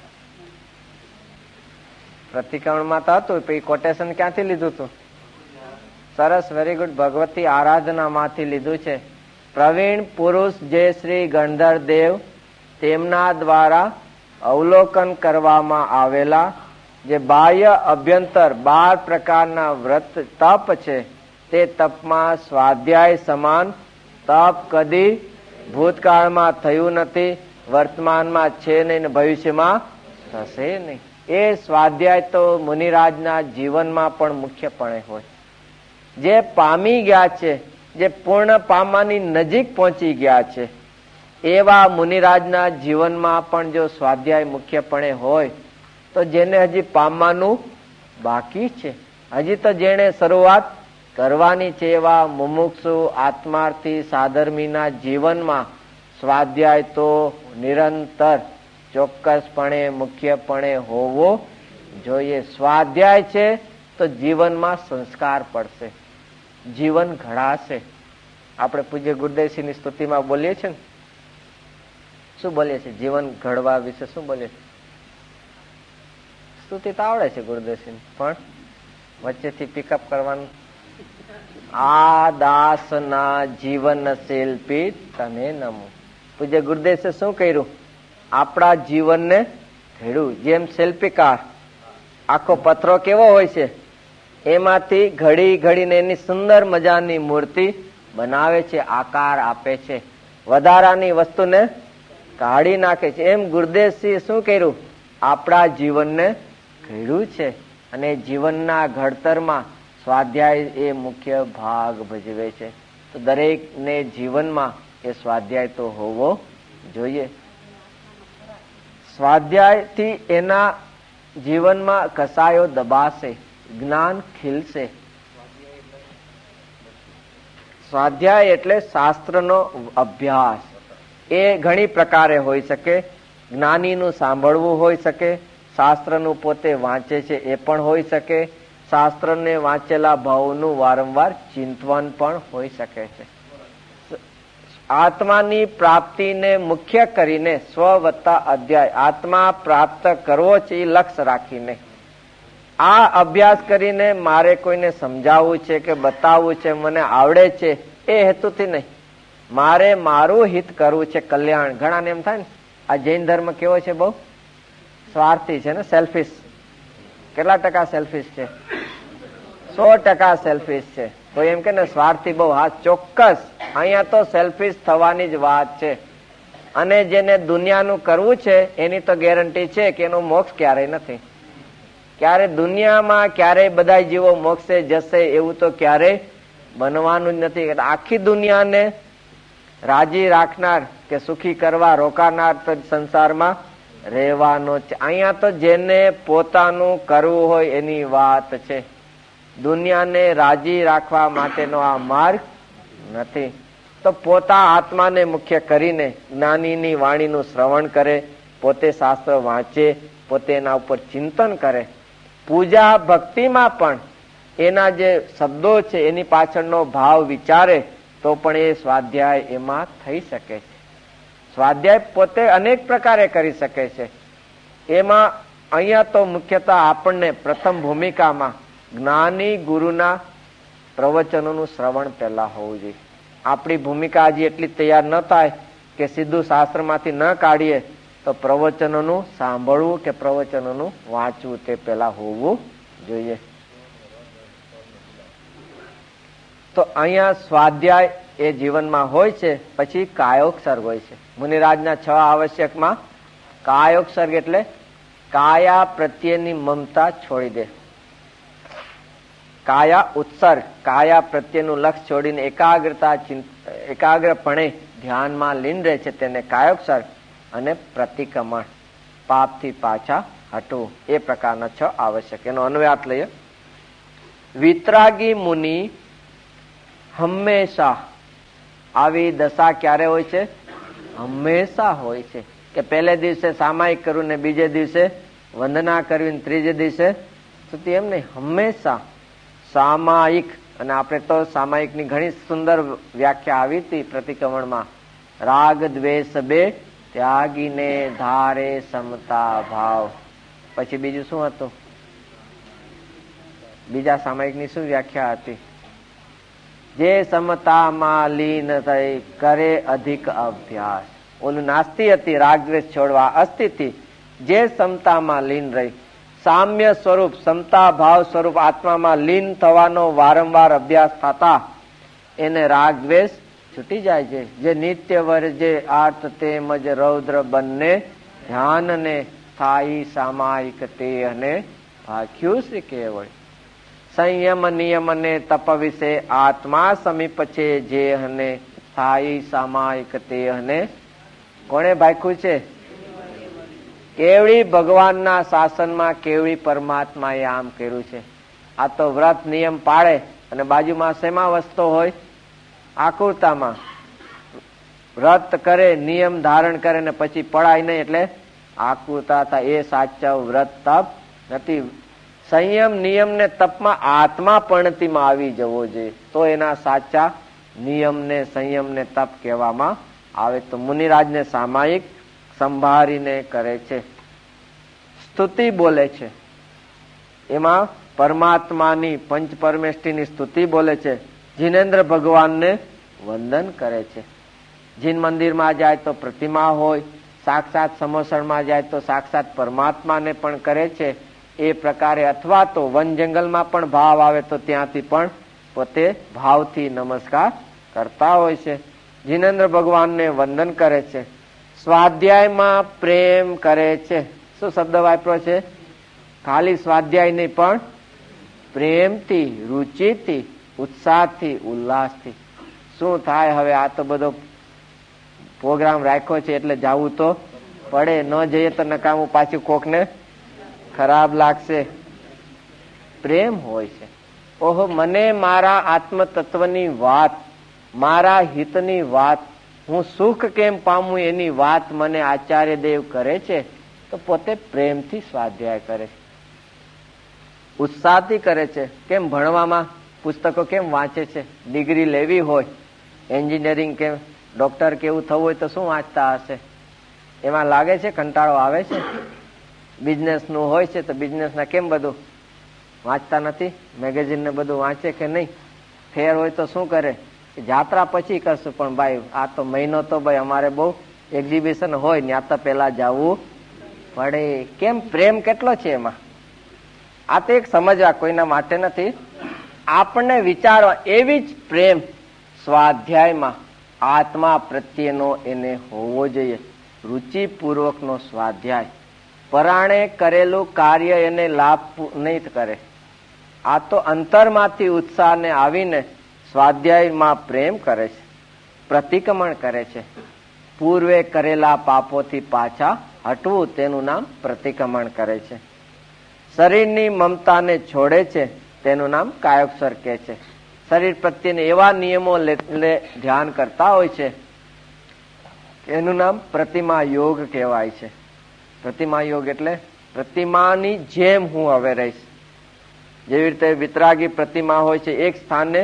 પ્રતિક્રમણમાં તો હતું, પછી કોટેશન ક્યાંથી લીધું હતું? સરસ, વેરી ગુડ. ભગવતી આરાધના માંથી લીધું છે. પ્રવીણ પુરુષ જે શ્રી ગણધર દેવ, તેમના દ્વારા અવલોકન કરવામાં આવેલા જે બાહ્ય અભ્યંતર બાર પ્રકારના વ્રત તપ છે, તે તપમાં સ્વાધ્યાય સમાન તપ કદી ભૂતકાળમાં થયું નથી, વર્તમાનમાં છે નહીં, ભવિષ્યમાં થશે નહીં. એ સ્વાધ્યાય તો મુનિરાજના જીવનમાં પણ મુખ્યપણે હોય. જે પામી ગયા છે, જે પૂર્ણ પામવાની નજીક પહોંચી ગયા છે, એવા મુનિરાજના જીવનમાં પણ જો સ્વાધ્યાય મુખ્યપણે હોય, તો જેને હજી પામવાનું બાકી છે, હજી તો જેને શરૂઆત કરવાની છે, એવા મુમુક્ષુ આત્માર્થી સાધર્મીના જીવનમાં સ્વાધ્યાય તો નિરંતર ચોક્કસપણે મુખ્યપણે હોવો જોઈએ. સ્વાધ્યાય છે તો જીવનમાં સંસ્કાર પડશે, જીવન ઘડાશે. આપણે પૂજ્ય ગુરુદેવસિંહની સ્તુતિમાં બોલીએ છીએ ને, શું બોલીએ છીએ? જીવન ઘડવા વિશે શું બોલીએ છીએ? સ્તુતિ તો આવડે છે ગુરુદેવસિંહ, પણ વચ્ચેથી પિકઅપ કરવાનું. આ દાસના જીવન શિલ્પી તને નમો. પૂજ્ય ગુરુદેવે શું કર્યું? આપણા જીવનને ઘડ્યું. જેમ શિલ્પીકાર આખો પથરો કેવો હોય છે, એમાંથી ઘડી ઘડીને એની સુંદર મજાની મૂર્તિ બનાવે છે, આકાર આપે છે, વધારાની વસ્તુને કાઢી નાખે છે. એમ ગુરુદેવસિંહ શું કર્યું? આપણા જીવનને ઘડ્યું છે. અને જીવનના ઘડતરમાં સ્વાધ્યાય એ મુખ્ય ભાગ ભજવે છે. તો દરેકને જીવનમાં એ સ્વાધ્યાય તો હોવો જોઈએ. સ્વાધ્યાયથી એના જીવનમાં કસાયો દબાશે. જ્ઞાન ખીલશે. સ્વાધ્યાય એટલે શાસ્ત્રનો અભ્યાસ. એ ઘણી પ્રકારે હોઈ શકે. જ્ઞાનીનું સાંભળવું હોઈ શકે, શાસ્ત્રનું પોતે વાંચે છે એ પણ હોઈ શકે, શાસ્ત્રને વાંચેલા ભાવનું વારંવાર ચિંતન પણ હોઈ શકે છે. આત્માની પ્રાપ્તિને મુખ્ય કરીને સ્વ વત્તા અધ્યાય, આત્મા પ્રાપ્ત કરવો છે એ લક્ષ્ય રાખીને આ અભ્યાસ કરીને મારે કોઈને સમજાવવું છે કે બતાવવું છે, મને આવડે છે એ હેતુથી નહીં. મારે મારું હિત કરવું છે, કલ્યાણ. ઘણાને એમ થાય ને આ જૈન ધર્મ કેવો છે, બહુ સ્વાર્થી છે ને, સેલ્ફિશ. કેટલા ટકા સેલ્ફિશ છે? સો ટકા સેલ્ફિશ છે. કોઈ એમ કે ને સ્વાર્થી બહુ, હા ચોક્કસ. અહીંયા તો સેલ્ફિશ થવાની જ વાત છે. અને જેને દુનિયાનું કરવું છે એની તો ગેરંટી છે કે એનો મોક્ષ ક્યારેય નથી. ક્યારે દુનિયામાં ક્યારેય બધા જીવો મોક્ષે જશે એવું તો ક્યારેય બનવાનું જ નથી. આખી દુનિયાને રાજી રાખનાર કે સુખી કરવા રોકાનાર તો સંસારમાં રહેવાનો છે. અહીંયા તો જેને પોતાનું કરવું હોય એની વાત છે. દુનિયાને રાજી રાખવા માટેનો આ માર્ગ નથી. તો પોતા આત્માને મુખ્ય કરીને જ્ઞાનીની વાણીનું શ્રવણ કરે, પોતે શાસ્ત્ર વાંચે, પોતે એના ઉપર ચિંતન કરે. પૂજા ભક્તિમાં પણ એના જે શબ્દો છે એની પાછળનો ભાવ વિચારે તો પણ એ સ્વાધ્યાય એમાં થઈ શકે છે. સ્વાધ્યાય પોતે અનેક પ્રકારે કરી શકે છે. એમાં અહીંયા તો મુખ્યતઃ આપણને પ્રથમ ભૂમિકામાં જ્ઞાની ગુરુના પ્રવચનોનું શ્રવણ પહેલા હોવું જોઈએ. આપણી ભૂમિકા હજી એટલી તૈયાર ન થાય કે સીધું શાસ્ત્રમાંથી ન કાઢીએ તો પ્રવચનોનું સાંભળવું કે પ્રવચનોનું વાંચવું તે પહેલા હોવું જોઈએ. તો અહીંયા સ્વાધ્યાય એ જીવનમાં હોય છે. પછી કાયોત્સર્ગ હોય છે. મુનિરાજના છ આવશ્યકમાં કાયોત્સર્ગ એટલે કાયા પ્રત્યેની મમતા છોડી દે. કાયા ઉત્સર્ગ, કાયા પ્રત્યેનું લક્ષ્ય છોડીને એકાગ્રતા એકાગ્રપણે ધ્યાનમાં લીન રહે છે તેને કાયોત્સર્ગ. અને પ્રતિક્રમણ, પાપથી પાછા હટવું, એ પ્રકારના છ આવશ્યક. એનો અન્વયાર્થ લઈએ. વિતરાગી મુનિ હંમેશા, આવી દશા ક્યારે હોય છે? હંમેશા હોય છે. કે પહેલે દિવસે સામાયિક કરવું ને બીજે દિવસે વંદના કરવી ને ત્રીજે દિવસે સ્તુતિ, એમ નહીં, હંમેશા સામાયિક. અને આપણે તો સામાયિકની ઘણી સુંદર વ્યાખ્યા આવી હતી પ્રતિક્રમણમાં. રાગ દ્વેષ બે ત્યાગીને ધારે સમતા ભાવ. પછી બીજું શું હતું? બીજા સામાયિકની શું વ્યાખ્યા હતી? જે સમતામાં લીન થઈ કરે અધિક અભ્યાસ. ઓલું નાસ્તી હતી, રાગ દ્વેષ છોડવા. અસ્થિતિ, જે સમતામાં લીન રહી, સામ્ય સ્વરૂપ સમતા ભાવ સ્વરૂપ આત્મામાં લીન થવાનો વારંવાર અભ્યાસ થતા એને રાગ દ્વેષ છૂટી જાય છે. જે નિત્ય વર્જે આર્ત તેમજ રૌદ્ર બંને ધ્યાનને થાય સામાયિક તે અને ભાખ્યું શ્રી કેવળ. સંયમ નિયમ ને તપ વિશે આત્મા સમીપ છે જે હને થાય સામાયિક તે અને કોણે ભાખ્યું છે? કેવળી ભગવાનના શાસનમાં કેવળી પરમાત્માએ આમ કર્યું છે. આ તો વ્રત નિયમ પાળે અને બાજુમાં શેમાં વસતો હોય? આકુરતામાં. વ્રત કરે, નિયમ ધારણ કરે ને પછી પડાય નહીં એટલે આકુરતા થાય. એ સાચા વ્રત તપ નથી. સંયમ નિયમ ને તપમાં આત્મા પરિણતિમાં આવી જવો જોઈએ તો એના સાચા નિયમ ને સંયમ ને તપ કહેવામાં આવે. તો મુનિરાજને સામાયિક સંભાળીને કરે છે. સ્તુતિ બોલે છે, એમાં પરમાત્માની પંચ પરમેષ્ઠીની સ્તુતિ બોલે છે. જીનેન્દ્ર ભગવાનને વંદન કરે છે. જીન મંદિરમાં જાય તો પ્રતિમા હોય, સાક્ષાત સમોસણમાં જાય તો સાક્ષાત પરમાત્માને પણ કરે છે. એ પ્રકારે અથવા તો વન જંગલમાં પણ ભાવ આવે તો ત્યાંથી પણ પોતે ભાવથી નમસ્કાર કરતા હોય છે. જીનેન્દ્ર ભગવાનને વંદન કરે છે. સ્વાધ્યાયમાં પ્રેમ કરે છે. શું શબ્દ વાપર્યો છે? ખાલી સ્વાધ્યાય નહીં પણ પ્રેમથી, રુચિથી, ઉત્સાહથી, ઉલ્લાસથી. શું થાય હવે? આ તો બધો પ્રોગ્રામ રાખ્યો છે એટલે જવું તો પડે. ન જઈએ તો નકામું પાછું કોકને ખરાબ લાગશે. પ્રેમ હોય છે. ઓહો, મને મારા આત્મ તત્વની વાત, મારા હિતની વાત, હું સુખ કેમ પામું એની વાત મને આચાર્ય દેવ કરે છે તો પોતે પ્રેમથી સ્વાધ્યાય કરે છે, ઉત્સાહથી કરે છે. કેમ ભણવામાં પુસ્તકો કેમ વાંચે છે? ડિગ્રી લેવી હોય, એન્જિનિયરિંગ કે ડોક્ટર કેવું થવું હોય તો શું વાંચતા હશે? એમાં લાગે છે કંટાળો આવે છે? બિઝનેસ નું હોય છે તો બિઝનેસ ના કેમ બધું વાંચતા નથી? મેગેઝિન ને બધું વાંચે કે નહીં? ફેર હોય તો શું કરે? જાત્રા પછી કરશું, પણ ભાઈ આ તો મહિનો તો ભાઈ અમારે બહુ એક્ઝિબિશન હોય ને, આ તો પેલા જવું પડે. કેમ? પ્રેમ કેટલો છે એમાં. આ તો એક સમજવા, કોઈના માટે નથી, આપણને વિચારવા. એવી જ પ્રેમ સ્વાધ્યાયમાં આત્મા પ્રત્યેનો એને હોવો જોઈએ, રુચિપૂર્વકનો સ્વાધ્યાય. પરાણે કરેલું કાર્ય એને લાભ નહીં કરે. આ તો અંતરમાંથી ઉત્સાહને આવીને સ્વાધ્યાયમાં પ્રેમ કરે છે, પ્રતિક્રમણ કરે છે. પૂર્વે કરેલા પાપોથી પાછા હટવું, તેનું નામ પ્રતિક્રમણ કરે છે. શરીરની મમતાને છોડે છે, તેનું નામ કાયોક્ષર કહે છે. શરીર પ્રત્યેને એવા નિયમો ધ્યાન કરતા હોય છે, એનું નામ પ્રતિમા યોગ કહેવાય છે. પ્રતિમા યોગ એટલે પ્રતિમાની જેમ હું હવે રહીશ. જેવી રીતે વિતરાગી પ્રતિમા હોય છે, એક સ્થાને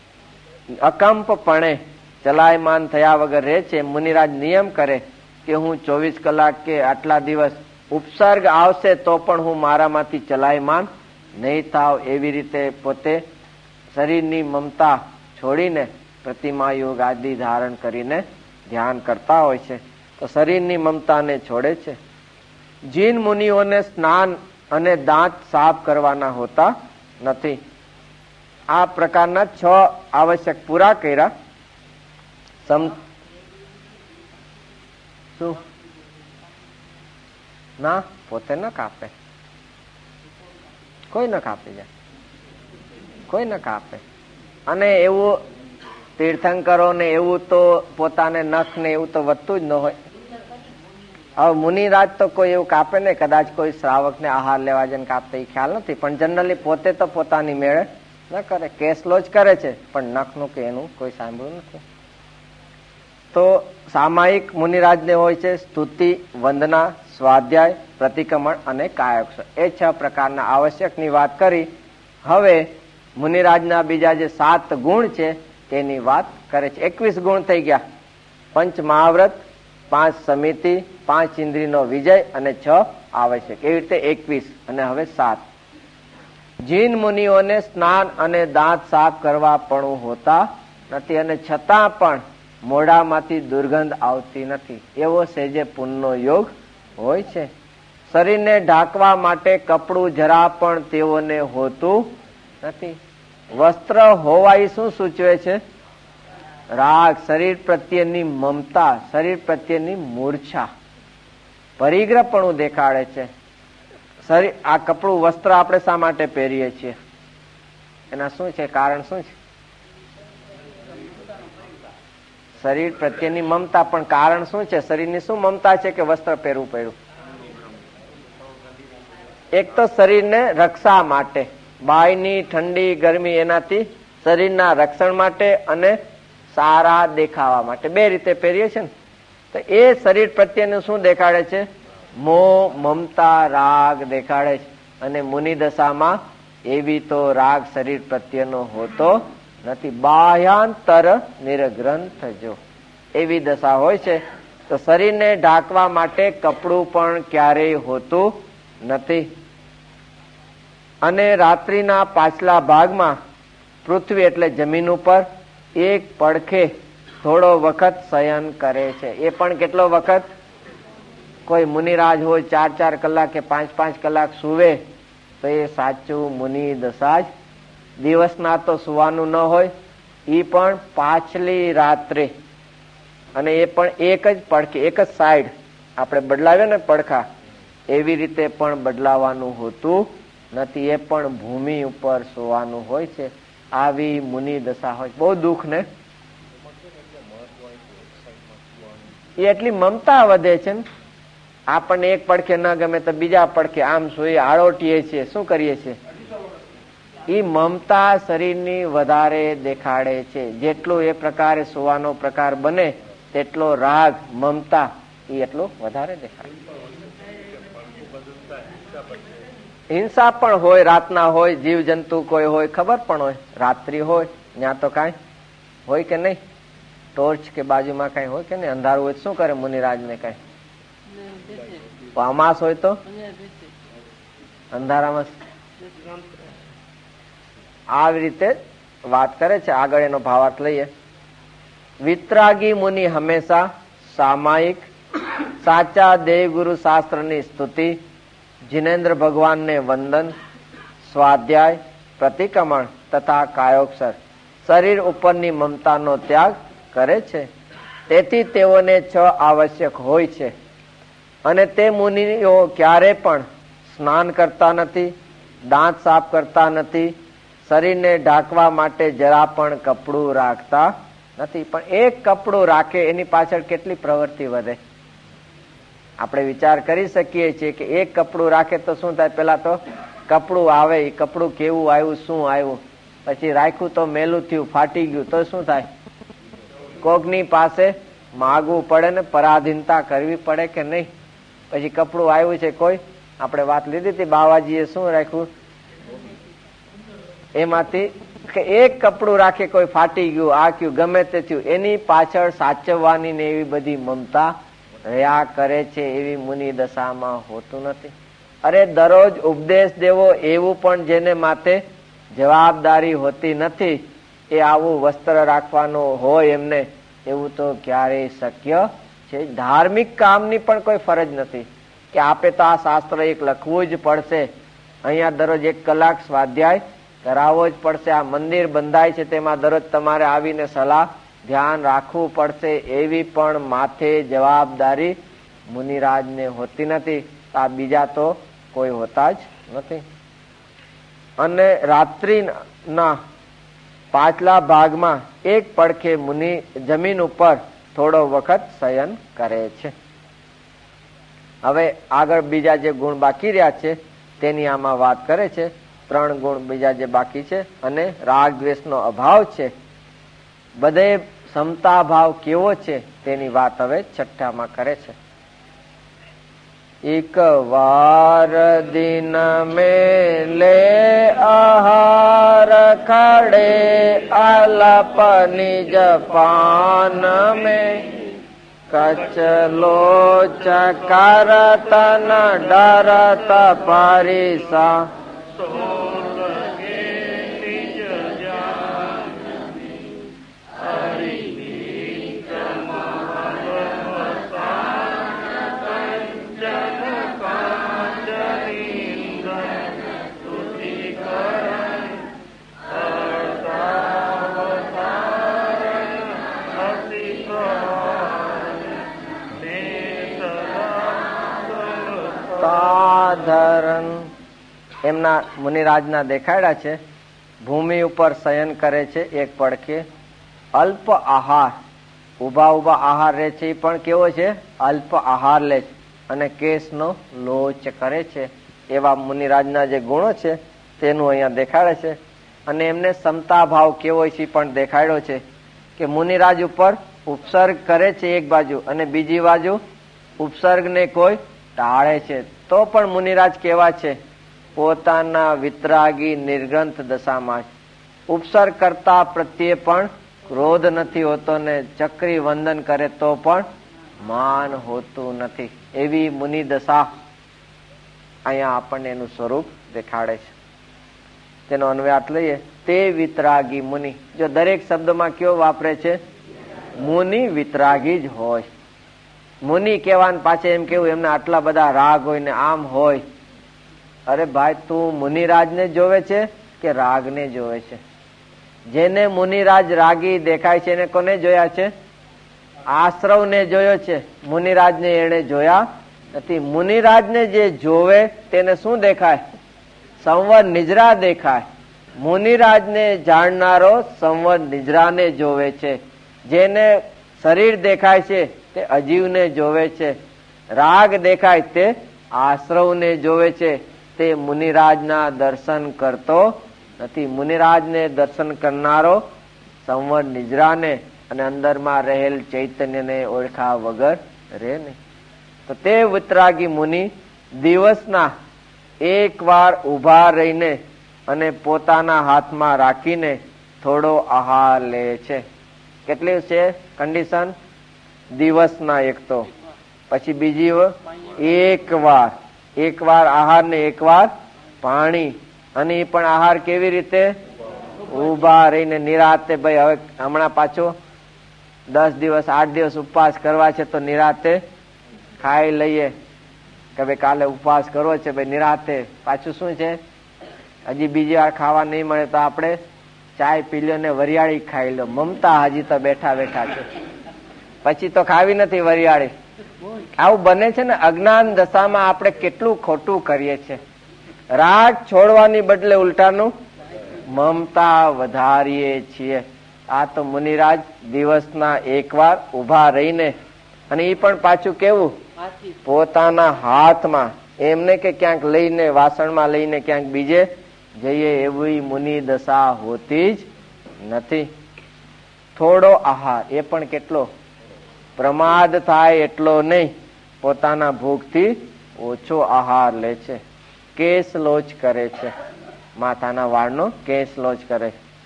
અકંપપણે ચલાયમાન થયા વગર રહે છે. મુનિરાજ નિયમ કરે કે હું ચોવીસ કલાક કે આટલા દિવસ ઉપસર્ગ આવશે તો પણ હું મારામાંથી ચલાયમાન નહીં થાવ. એવી રીતે પોતે શરીરની મમતા છોડીને પ્રતિમા યોગ આદિ ધારણ કરીને ધ્યાન કરતા હોય છે. તો શરીરની મમતાને છોડે છે. જીન મુનિઓને સ્નાન અને દાંત સાફ કરવાના હોતા નથી. આ પ્રકારના છ આવશ્યક પૂરા કર્યા. સમ શું ના પોતે ન કાપે, કોઈ ન કાપી જાય, કોઈ ન કાપે. અને એવું તીર્થંકરો ને એવું તો પોતાને નખ ને એવું તો વધતું જ ન હોય. હવે મુનિરાજ તો કોઈ એવું કાપે ને, કદાચ કોઈ શ્રાવક ને આહાર લેવા જઈને કાપે એ ખ્યાલ નથી, પણ જનરલી પોતે તો પોતાની મેળે ન કરે. કેસલો જ કરે છે, પણ નખનું કે એનું કોઈ સાંભળ્યું નથી. તો સામાયિક મુનિરાજને હોય છે સ્તુતિ, વંદના, સ્વાધ્યાય, પ્રતિક્રમણ અને કાયોક્ષર. એ છ પ્રકારના આવશ્યકની વાત કરી. હવે મુનિરાજના બીજા જે સાત ગુણ છે તેની વાત કરે છે. એકવીસ ગુણ થઈ ગયા. પંચ મહાવ્રત, પાંચ સમિતિ, પાંચ ઇન્દ્રિયનો વિજય અને છ આવશ્યક. એવી રીતે એકવીસ અને હવે સાત. જીન મુનિઓને સ્નાન અને દાંત સાફ કરવા પણ હોતા નથી, અને છતાં પણ મોઢામાંથી દુર્ગંધ આવતી નથી. એવો સેજે પુણ્યનો યોગ હોય છે. શરીરને ઢાંકવા માટે કપડું જરા પણ તેઓને હોતું નથી. વસ્ત્ર હોવા એ શું સૂચવે છે? રાગ, શરીર પ્રત્યેની મમતા, શરીર પ્રત્યેની મૂર્છા, પરિગ્રહપણું દેખાડે છે. શરીર આ કપડું વસ્ત્ર આપણે શા માટે પહેરીએ છીએ? એના શું છે? કારણ શું છે? શરીર પ્રત્યેની મમતા. પણ કારણ શું છે? શરીરની શું મમતા છે કે વસ્ત્ર પહેરવું પડ્યું? એક તો શરીરને રક્ષા માટે, બાયની ઠંડી ગરમી એનાથી શરીરના રક્ષણ માટે અને સારા દેખાવા માટે, બે રીતે પહેરીએ છે ને. તો એ શરીર પ્રત્યેનું શું દેખાડે છે? મોહ, મમતા, રાગ દેખાડે છે. અને મુનિ દશામાં એવી તો રાગ શરીર પ્રત્યેનો હોતો નથી. બાહ્યાંતર નિર્ગ્રંથ જો એવી દશા હોય છે. તો શરીરને ઢાંકવા માટે કપડું પણ ક્યારેય હોતું નથી. અને રાત્રિના પાછલા ભાગમાં પૃથ્વી એટલે જમીન ઉપર એક પડખે થોડો વખત શયન કરે છે. એ પણ કેટલો વખત? કોઈ મુનિરાજ હોય ચાર ચાર કલાક કે પાંચ પાંચ કલાક સુવે તો એ સાચું મુનિ દશા જ. દિવસના તો સુવાનું ન હોય, એ પણ પાછલી રાત્રે, અને એ પણ એક જ પડખે, એક જ સાઈડ આપણે બદલાવ્યો ને પડખા, એવી રીતે પણ બદલાવાનું હોતું નથી. એ પણ ભૂમિ ઉપર સુવાનું હોય છે. આવી મુનિ દશા હોય. બહુ દુઃખ ને. એ એટલી મમતા વધે છે ને. આપણને એક પડખે ન ગમે તો બીજા પડખે આમ સુઈ આળોટીએ છીએ. શું કરીએ છીએ? એ મમતા શરીરની વધારે દેખાડે છે. જેટલું એ પ્રકારે સુવાનો પ્રકાર બને તેટલો રાગ મમતા એ એટલું વધારે દેખાડે. હિંસા પણ હોય, રાતના હોય, જીવ જંતુ કોઈ હોય, ખબર પણ હોય, રાત્રિ હોય ત્યાં તો કઈ હોય કે નહીં, ટોર્ચ કે બાજુમાં કઈ હોય કે નહીં, અંધારું હોય શું કરે મુનિરાજ ને કઈ, અમાસ હોય તો અંધારામાં આવી રીતે વાત કરે છે. આગળ એનો ભાવાર્થ લઈએ. વિતરાગી મુનિ હંમેશા સામાયિક સાચા દેવગુરુ શાસ્ત્રની સ્તુતિ, જિનેન્દ્ર ભગવાનને વંદન, સ્વાધ્યાય, પ્રતિક્રમણ તથા કાયોક્ષર શરીર ઉપરની મમતાનો ત્યાગ કરે છે. તેથી તેઓને છ આવશ્યક હોય છે અને તે મુનિઓ ક્યારે પણ સ્નાન કરતા નથી, દાંત સાફ કરતા નથી, શરીરને ઢાંકવા માટે જરા પણ કપડું રાખતા નથી. પણ એક કપડું રાખે એની પાછળ કેટલી પ્રવૃત્તિ વધે. આપણે વિચાર કરી શકીએ છીએ કે એક કપડું રાખે તો શું થાય, પેલા તો કપડું આવે, એ કપડું કેવું આવ્યું, શું આવ્યું, પછી રાખ્યું તો મેલું થયું, ફાટી ગયું તો શું થાય, કોકની પાસે માગવું પડે ને પરાધીનતા કરવી પડે કે નહીં. પછી કપડું આવ્યું છે કોઈ, આપણે વાત લીધી હતી બાવાજીએ શું રાખ્યું, એમાંથી એક કપડું રાખે કોઈ, ફાટી ગયું, આ કયું, ગમે તે થયું, એની પાછળ સાચવવાની ને એવી બધી મમતા રહ્યા કરે છે. એવી મુનિ દશામાં હોતું નથી. અરે દરરોજ ઉપદેશ દેવો એવું પણ જેને માથે જવાબદારી હોતી નથી, એ આવું વસ્ત્ર રાખવાનું હોય એમને, એવું તો ક્યારેય શક્ય છે. ધાર્મિક કામની પણ કોઈ ફરજ નથી કે આપે તો આ શાસ્ત્ર એક લખવું જ પડશે, અહીંયા દરરોજ એક કલાક સ્વાધ્યાય કરાવવો જ પડશે, આ મંદિર બંધાય છે તેમાં દરરોજ તમારે આવીને સલાહ ધ્યાન રાખવું પડશે, એવી પણ માથે જવાબદારી મુનિરાજને હોતી નથી. આ બીજા તો કોઈ હોતા જ નથી. અને રાત્રિના પાછલા ભાગમાં એક પડખે મુનિ જમીન ઉપર થોડો વખત શયન કરે છે. હવે આગળ બીજા જે ગુણ બાકી રહ્યા છે તેની આમાં વાત કરે છે. ત્રણ ગુણ બીજા જે બાકી છે અને રાગ દ્વેષનો અભાવ છે, બધે સમતા ભાવ કેવો છે તેની વાત હવે છઠ્ઠામાં કરે છે. એક વાર દિન મેં લે આહાર ખડે અલપ નિજ પાન મેં, કચલો ચકરતન ડરત પરિસા, ધરણ એમના મુનિરાજના દેખાડ્યા છે. ભૂમિ ઉપર શયન કરે છે એક પડખે, અલ્પ આહાર, ઉભા ઉભા આહાર લે છે, એ પણ કેવો છે, અલ્પ આહાર લે છે, અને કેસનો લોચ કરે છે. એવા મુનિરાજના જે ગુણો છે તેનું અહીંયા દેખાડે છે. અને એમને સમતા ભાવ કેવો છે પણ દેખાડ્યો છે કે મુનિરાજ ઉપર ઉપસર્ગ કરે છે એક બાજુ, અને બીજી બાજુ ઉપસર્ગને કોઈ ટાળે છે. તો પણ મુનિરાજ કેવા છે, પોતાના વિતરાગી નિર્ગ્રંથ દશામાં ઉપસર્ગ કરતા પ્રત્યે પણ ક્રોધ નથી હોતો, ને ચક્રી વંદન કરે તો પણ માન હોતું નથી. એવી મુનિ દશા અહીંયા આપણને એનું સ્વરૂપ દેખાડે છે. તેનો અન્વયાર્થ લઈએ. તે વિતરાગી મુનિ, જો દરેક શબ્દમાં કયો વાપરે છે, મુનિ વિતરાગી જ હોય. મુનિ કહેવાનું પાછે એમ કેવું એમને આટલા બધા રાગ હોય ને આમ હોય. અરે ભાઈ, તું મુનિરાજને જોવે છે કે રાગને જોવે છે? જેને મુનિરાજ રાગી દેખાય છે એને કોને જોયા છે? આશ્રવને જોયો છે, મુનિરાજને એને જોયા નથી. મુનિરાજને જે જોવે તેને શું દેખાય? સંવર નિજરા દેખાય. મુનિરાજને જાણનારો સંવર નિજરાને જોવે છે. જેને શરીર દેખાય છે તે અજીવને જોવે છે. રાગ દેખાય તે આશ્રવને જોવે છે. તે મુનિરાજના દર્શન કરતો નથી. મુનિરાજને દર્શન કરનારો સંવર નિજરાને અને અંદરમાં રહેલ ચૈતન્યને ઓળખા વગર રહે નહીં. તો તે વિતરાગી મુનિ દિવસના એક વાર ઉભા રહીને અને પોતાના હાથમાં રાખીને થોડો આહાર લે છે. કેટલી છે કન્ડિશન? દિવસના એક તો, પછી બીજી એક વાર એક વાર આહાર ને એક વાર પાણી. અને એ પણ આહાર કેવી રીતે? ઉભા રહીને નિરાતે. ભાઈ હવે હમણાં પાછો દસ દિવસ આઠ દિવસ ઉપવાસ કરવા છે તો નિરાતે ખાઈ લઈએ કે ભાઈ કાલે ઉપવાસ કરવો છે ભાઈ નિરાતે. પાછું શું છે, હજી બીજી વાર ખાવા નહીં મળે તો આપણે ચાય પી લો ને વરિયાળી ખાઈ લો. મમતા હજી તો બેઠા બેઠા છે, પછી તો ખાવી નથી વરિયાળી. આવું બને છે ને. અજ્ઞાન દશામાં આપણે કેટલું ખોટું કરીએ છીએ. રાગ છોડવાની બદલે ઉલટાનું મમતા વધારીએ છીએ. આ તો મુનિરાજ દિવસના એક વાર ઉભા રહીને, અને એ પણ પાછું કેવું? પોતાના હાથમાં. એમને કે ક્યાંક લઈને વાસણમાં લઈને ક્યાંક બીજે જઈએ એવી મુનિ દશા હોતી જ નથી. થોડો આહાર, એ પણ કેટલો? પ્રમાદ થાય એટલો નહીં. પોતાના ભૂખથી ઓછો આહાર લે છે. કેસ લોચ કરે છે, માથાના વાળનો કેસ લોચ કરે.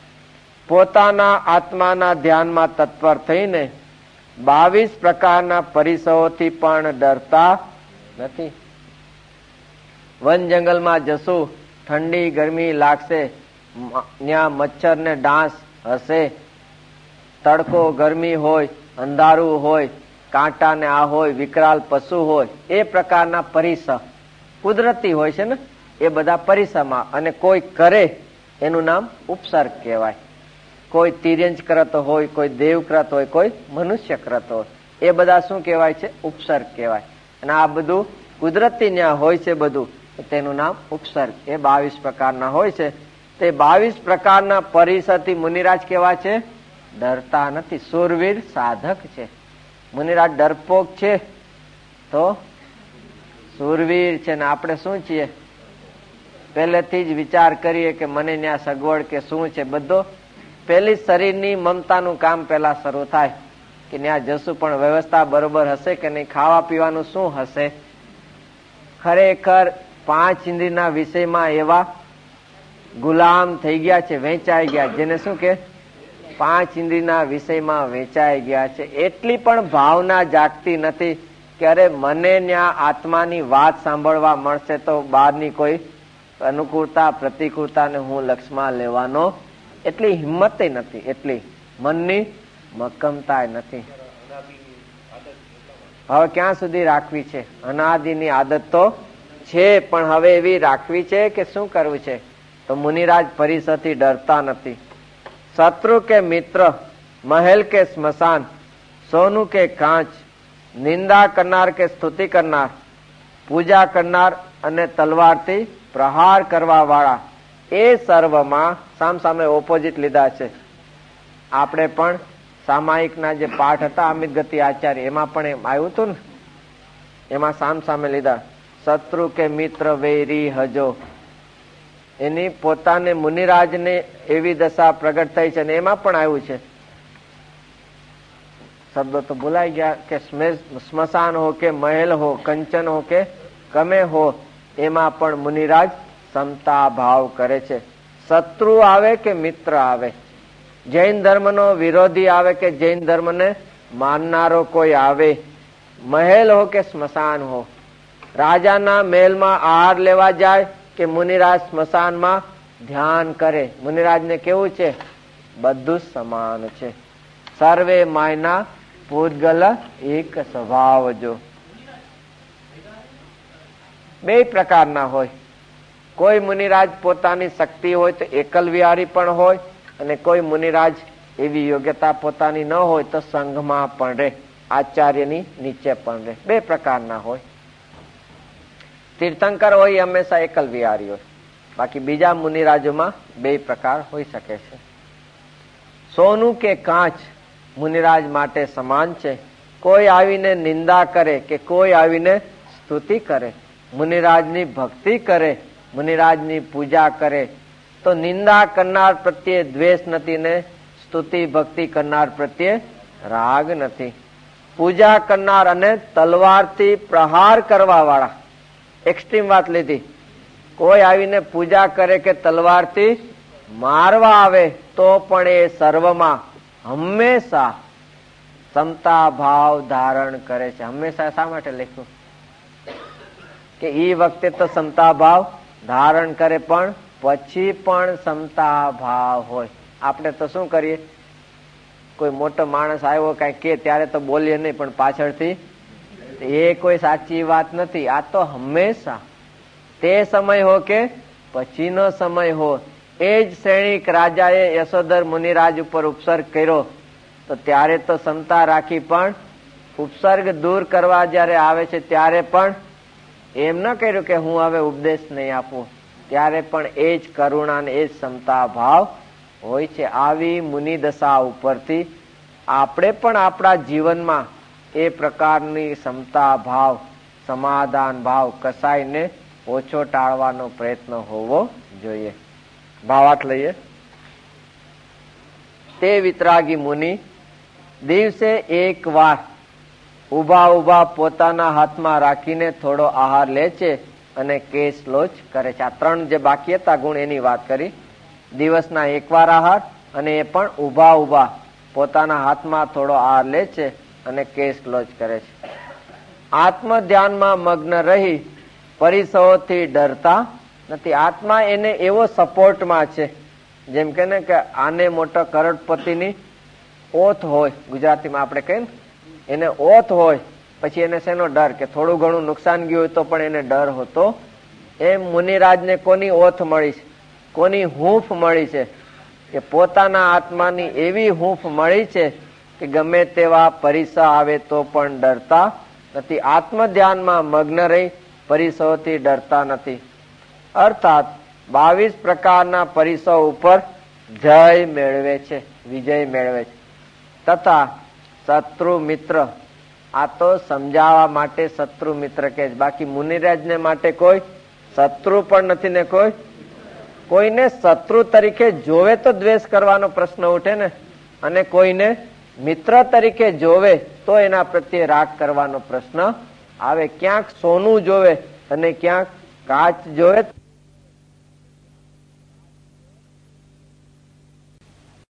પોતાના આત્માના ધ્યાનમાં તત્પર થઈને બાવીસ પ્રકારના પરિસરોથી પણ ડરતા નથી. વન જંગલમાં જશું, ઠંડી ગરમી લાગશે, ત્યાં મચ્છર ને ડાંસ હશે, તડકો ગરમી હોય, અંધારું હોય, કાંટા ને આ હોય, વિકરાલ પશુ હોય, એ પ્રકારના પરિસર કુદરતી હોય છે ને, એ બધા પરિસરમાં. અને કોઈ કરે એનું નામ ઉપસર્ગ કહેવાય. કોઈ તિર્યંજ કૃત હોય, કોઈ દેવ કૃત હોય, કોઈ મનુષ્ય કૃત હોય, એ બધા શું કહેવાય છે? ઉપસર્ગ કહેવાય. અને આ બધું કુદરતી ન્યા હોય છે બધું, તેનું નામ ઉપસર્ગ. એ બાવીસ પ્રકારના હોય છે. તે બાવીસ પ્રકારના પરિસરથી મુનિરાજ કેવા છે? ડરતા નથી. સુરવીર સાધક છે. મુનિરાજ ડરપોક છે તો સુરવીર છે. ને આપણે શું છીએ? પહેલેથી જ વિચાર કરીએ કે મને ત્યાં સગવડ કે શું છે, બધો પેલી શરીરની મમતાનું કામ પેલા શરૂ થાય કે ત્યાં જશું પણ વ્યવસ્થા બરોબર હશે કે નહીં, ખાવા પીવાનું શું હશે. ખરેખર પાંચ ઇન્દ્રિયના વિષયમાં એવા ગુલામ થઈ ગયા છે, વેચાઈ ગયા. જેને શું કે પાંચ ઇન્દ્રિયના વિષયમાં વેચાઈ ગયા છે. એટલી પણ ભાવના જાગતી નથી કે અરે મને ત્યાં આત્માની વાત સાંભળવા મળશે તો બહારની કોઈ અનુકૂળતા પ્રતિકૂળતા ને હું લક્ષમાં લેવાનો એટલી હિંમત નથી, એટલી મનની મક્કમતા નથી. હવે ક્યાં સુધી રાખવી છે? અનાદિની આદત તો છે, પણ હવે એવી રાખવી છે કે શું કરવું છે? તો મુનિરાજ પરિસરથી ડરતા નથી. શત્રુ કે મિત્ર, મહેલ કે સ્મશાન, સોનું કે કાંચ, નિંદા કરનાર કે સ્તુતિ કરનાર, પૂજા કરનાર અને તલવારથી પ્રહાર કરવા વાળા, એ સર્વમાં સામ સામે ઓપોઝિટ લીધા છે. આપણે પણ સામાયિકના જે પાઠ હતા અમિત ગતિ આચાર્ય, એમાં પણ એમ આવ્યું હતું ને, એમાં સામ સામે લીધા. શત્રુ કે મિત્ર વૈરી હજો, એની પોતાને મુનિરાજને એવી દશા પ્રગટ થઈ છે. એમાં પણ આવ્યું છે, શબ્દો તો ભૂલાઈ ગયા, કે સ્મશાન હો કે મહેલ હો, કંચન હો કે ગમે હો, એમાં પણ મુનિરાજ સમતા ભાવ કરે છે. શત્રુ આવે કે મિત્ર આવે, જૈન ધર્મનો વિરોધી આવે કે જૈન ધર્મને માનનારો કોઈ આવે, મહેલ હો કે સ્મશાન હો, રાજાના મહેલમાં આહાર લેવા જાય કે મુનિરાજ સ્મશાનમાં ધ્યાન કરે, મુનિરાજને કેવું છે? બધું સમાન છે. સર્વે માયના પૂતગલ એક સ્વભાવ. જો બે પ્રકારના હોય. કોઈ મુનિરાજ પોતાની શક્તિ હોય તો એકલ વિહારી પણ હોય, અને કોઈ મુનિરાજ એવી યોગ્યતા પોતાની ન હોય તો સંઘમાં પણ રહે, આચાર્યની નીચે પણ રહે. બે પ્રકારના હોય. તીર્થંકર હોય હંમેશા એકલ વિહારી હોય, બાકી બીજા મુનિરાજોમાં બે પ્રકાર હોઈ શકે છે. સોનું કે કાંચ મુનિરાજ માટે સમાન છે. કોઈ આવીને નિંદા કરે કે કોઈ આવીને સ્તુતિ કરે, મુનિરાજની ભક્તિ કરે, મુનિરાજની પૂજા કરે, તો નિંદા કરનાર પ્રત્યે દ્વેષ નથી ને સ્તુતિ ભક્તિ કરનાર પ્રત્યે રાગ નથી. પૂજા કરનાર અને તલવારથી પ્રહાર કરવા વાળા, એક્સ્ટ્રીમ વાત લીધી. કોઈ આવીને પૂજા કરે કે તલવારથી મારવા આવે તો પણ એ સર્વમાં હંમેશા સમતા ભાવ ધારણ કરે છે. હંમેશા શા માટે લખ્યું કે એ વખતે તો સમતા ભાવ ધારણ કરે પણ પછી પણ સમતા ભાવ હોય. આપણે તો શું કરીએ, કોઈ મોટો માણસ આવ્યો કઈ કે ત્યારે તો બોલીએ નહીં, પણ પાછળથી એ કોઈ સાચી વાત નથી. આ તો હંમેશા તે સમય હો કે પછીનો સમય હો. એ જ સૈનિક રાજાએ યશોધર મુનિરાજ ઉપર ઉપસર્ગ કર્યો તો ત્યારે તો ક્ષમતા રાખી, પણ ઉપસર્ગ દૂર કરવા જયારે આવે છે ત્યારે પણ એમ ન કર્યું કે હું હવે ઉપદેશ નહીં આપું. ત્યારે પણ એ જ કરુણા ને એ જ ક્ષમતા ભાવ હોય છે. આવી મુનિ દશા ઉપરથી આપણે પણ આપણા જીવનમાં એ પ્રકારની ક્ષમતા ભાવ, સમાધાન ભાવ, કસાયને ઓછો ટાળવાનો પ્રયત્ન હોવો જોઈએ. ભાવાર્થ લઈએ. તે વિતરાગી મુનિ દિવસે એક વાર ઉભા ઉભા પોતાના હાથમાં રાખીને થોડો આહાર લે છે અને કેશ લોચ કરે છે. આ ત્રણ જે બાકી હતા ગુણ એની વાત કરી. દિવસના એકવાર આહાર અને એ પણ ઉભા ઉભા પોતાના હાથમાં થોડો આહાર લે છે અને કેશ લોચ કરે છે. આત્મ ધ્યાનમાં મગ્ન રહી પરિસરોથી ડરતા નથી. આત્મા એને એવો સપોર્ટમાં છે, જેમ કે ને કે આને મોટો કરોડપતિની ઓથ હોય, ગુજરાતીમાં આપણે કહીએ ને એને ઓથ હોય, પછી એને શેનો ડર કે થોડું ઘણું નુકસાન ગયું હોય તો પણ એને ડર હોતો. એમ મુનિરાજને કોની ઓથ મળી છે, કોની હૂંફ મળી છે કે પોતાના આત્માની એવી હૂંફ મળી છે કે ગમે તેવા પરિસર આવે તો પણ ડરતા નથી. આત્મ ધ્યાનમાં મગ્ન રહી પરિસરોથી ડરતા નથી. અર્થાત બાવીસ પ્રકારના પરિસર ઉપર જય મેળવે છે, વિજય મેળવે છે. તથા શત્રુ મિત્ર, આ તો સમજાવવા માટે શત્રુ મિત્ર કે, બાકી મુનિરાજને માટે કોઈ શત્રુ પણ નથી ને કોઈ કોઈને શત્રુ તરીકે જોવે તો દ્વેષ કરવાનો પ્રશ્ન ઉઠે ને, અને કોઈને મિત્ર તરીકે જોવે તો એના પ્રત્યે રાગ કરવાનો પ્રશ્ન આવે. ક્યાંક સોનું જોવે અને ક્યાંક કાચ જોવે